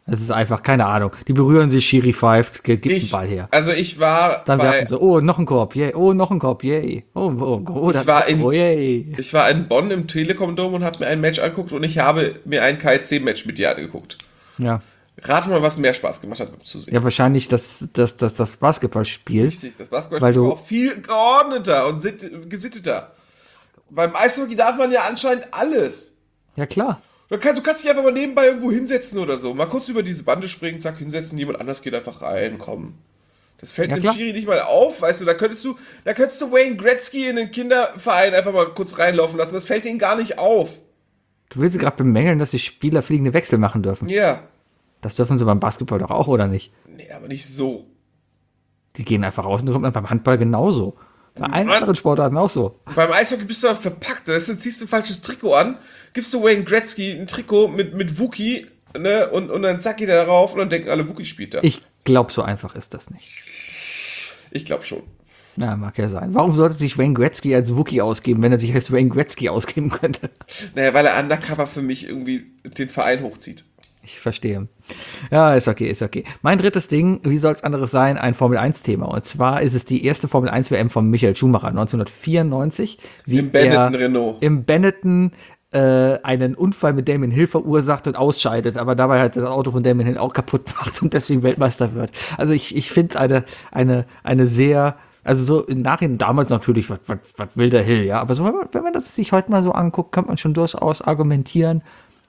Es ist einfach, keine Ahnung. Die berühren sich, Schiri pfeift, gibt den Ball her. Also ich war Dann bei, werfen sie, oh, noch ein Korb, yay, oh, noch ein Korb, yay. Oh, yay. ich war in Bonn im Telekom-Dom und habe mir ein Match angeguckt und ich habe mir ein KC-Match mit dir angeguckt. Ja. Rate mal, was mehr Spaß gemacht hat beim Zusehen. Ja, wahrscheinlich das Basketballspiel. Richtig, das Weil Basketballspiel du- war auch viel geordneter und gesitteter. Beim Eishockey darf man ja anscheinend alles. Ja, klar. Du kannst dich einfach mal nebenbei irgendwo hinsetzen oder so. Mal kurz über diese Bande springen, zack, hinsetzen, jemand anders geht einfach rein, komm. Das fällt Ja, dem klar. Schiri nicht mal auf, weißt du, da könntest du Wayne Gretzky in den Kinderverein einfach mal kurz reinlaufen lassen, das fällt ihnen gar nicht auf. Du willst gerade bemängeln, dass die Spieler fliegende Wechsel machen dürfen. Ja. Das dürfen sie beim Basketball doch auch, oder nicht? Nee, aber nicht so. Die gehen einfach raus und kommt dann beim Handball genauso. Bei allen Mann. anderen Sportarten auch so. Beim Eishockey bist du da verpackt, da ziehst du ein falsches Trikot an, gibst du Wayne Gretzky ein Trikot mit Wookie, ne, und dann zack geht er darauf und dann denken alle, Wookie spielt da. Ich glaube, so einfach ist das nicht. Ich glaube schon. Ja, mag ja sein. Warum sollte sich Wayne Gretzky als Wookie ausgeben, wenn er sich als Wayne Gretzky ausgeben könnte? Naja, weil er undercover für mich irgendwie den Verein hochzieht. Ich verstehe. Ja, ist okay, ist okay. Mein drittes Ding, wie soll es anderes sein, ein Formel-1-Thema. Und zwar ist es die erste Formel-1-WM von Michael Schumacher 1994. Wie Im Benetton er Renault. Im Benetton einen Unfall mit Damon Hill verursacht und ausscheidet, aber dabei halt das Auto von Damon Hill auch kaputt macht und deswegen Weltmeister wird. Also ich finde es eine sehr, also so im Nachhinein, damals natürlich, was will der Hill, ja, aber so, wenn man das sich heute mal so anguckt, kann man schon durchaus argumentieren,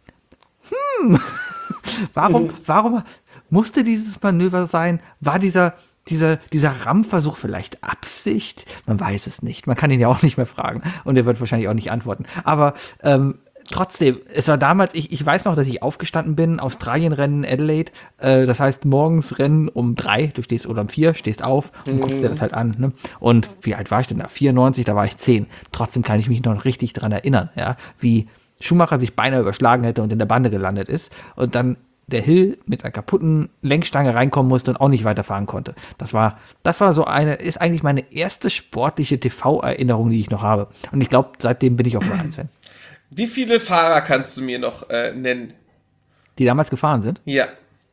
warum musste dieses Manöver sein? War dieser Rammversuch vielleicht Absicht? Man weiß es nicht. Man kann ihn ja auch nicht mehr fragen. Und er wird wahrscheinlich auch nicht antworten. Aber trotzdem, es war damals, ich weiß noch, dass ich aufgestanden bin, Australien-Rennen, Adelaide. Das heißt, morgens Rennen um 3, du stehst oder um 4, stehst auf und guckst dir das halt an. Ne? Und wie alt war ich denn da? 94, da war ich 10. Trotzdem kann ich mich noch richtig dran erinnern, ja, wie Schumacher sich beinahe überschlagen hätte und in der Bande gelandet ist und dann der Hill mit einer kaputten Lenkstange reinkommen musste und auch nicht weiterfahren konnte. Das war ist eigentlich meine erste sportliche TV-Erinnerung, die ich noch habe. Und ich glaube, seitdem bin ich auch Formel-1-Fan. Wie viele Fahrer kannst du mir noch nennen? Die damals gefahren sind? Ja.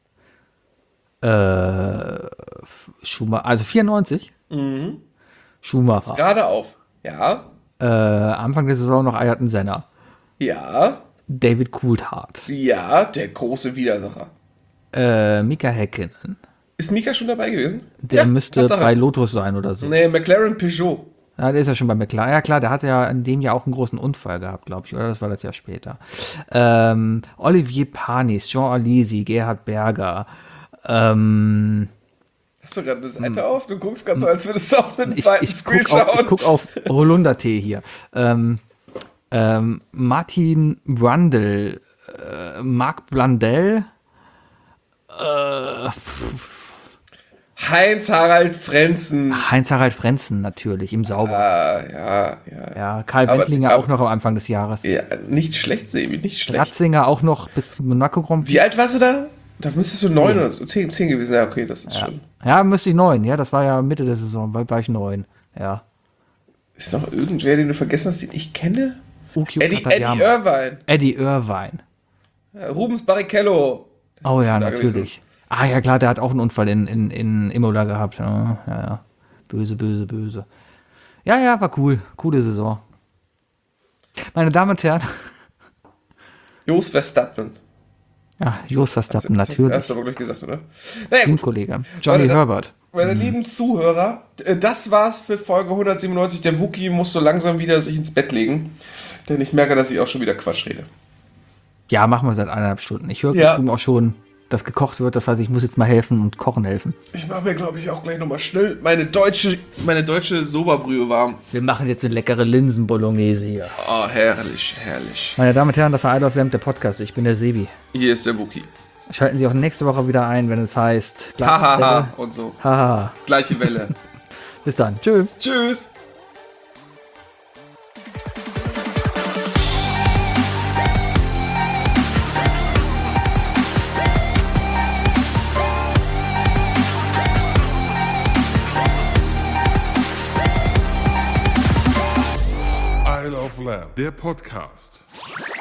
Schumacher, also 94? Schumacher. Gerade auf. Ja. Anfang der Saison noch Ayrton Senna. Ja. David Coulthard. Ja, der große Widersacher. Mika Häkkinen. Ist Mika schon dabei gewesen? Der Ja, müsste Tatsache. bei Lotus sein oder so. Nee, McLaren Peugeot. Ja, der ist ja schon bei McLaren. Ja, klar, der hatte ja in dem Jahr auch einen großen Unfall gehabt, glaube ich, oder? Das war das Jahr später. Olivier Panis, Jean Alesi, Gerhard Berger. Hast du gerade eine Seite auf? Du guckst ganz so, als würdest du auf einen zweiten Screen Ich schauen. guck auf Holundertee hier. Martin Brundle, Marc Blandel, Heinz-Harald Frenzen. Heinz-Harald Frenzen natürlich im Sauber. Ja. Ja, Karl Aber- Wendlinger aber- auch noch am Anfang des Jahres. Ja, nicht schlecht, Sebi, nicht schlecht. Ratzinger auch noch bis Monaco Grand Prix. Wie alt warst du da? Da müsstest du 9 oder so, 10 gewesen. Ja, okay, das ist schon. Ja, müsste ich 9. Ja, das war ja Mitte der Saison, war ich 9. Ja. Ist noch irgendwer, den du vergessen hast, den ich kenne? Ukio Eddie Katayama. Irvine. Eddie Irvine. Ja, Rubens Barrichello. Oh ja, da gewesen. natürlich. Ah ja, klar, der hat auch einen Unfall in Imola gehabt. Ja. Böse. Ja, war cool. Coole Saison. Meine Damen und Herren. Jos Verstappen. Ja, Jos Verstappen, Das natürlich. hast du aber gleich gesagt, oder? Naja, Gut, gut. Kollege. Johnny Leute, Herbert. Meine lieben Zuhörer, das war's für Folge 197. Der Wookie muss so langsam wieder sich ins Bett legen, denn ich merke, dass ich auch schon wieder Quatsch rede. Ja, machen wir seit 1,5 Stunden. Ich höre Ja. auch schon, dass gekocht wird. Das heißt, ich muss jetzt mal helfen und kochen helfen. Ich mache mir, glaube ich, auch gleich nochmal schnell meine deutsche Soberbrühe warm. Wir machen jetzt eine leckere Linsen-Bolognese hier. Oh, herrlich. Meine Damen und Herren, das war I Love Lamp, der Podcast. Ich bin der Sebi. Hier ist der Wookie. Schalten Sie auch nächste Woche wieder ein, wenn es heißt... Hahaha und so. Haha. Gleiche Welle. Bis dann. Tschüss. Tschüss. Isle of Lamb, der Podcast.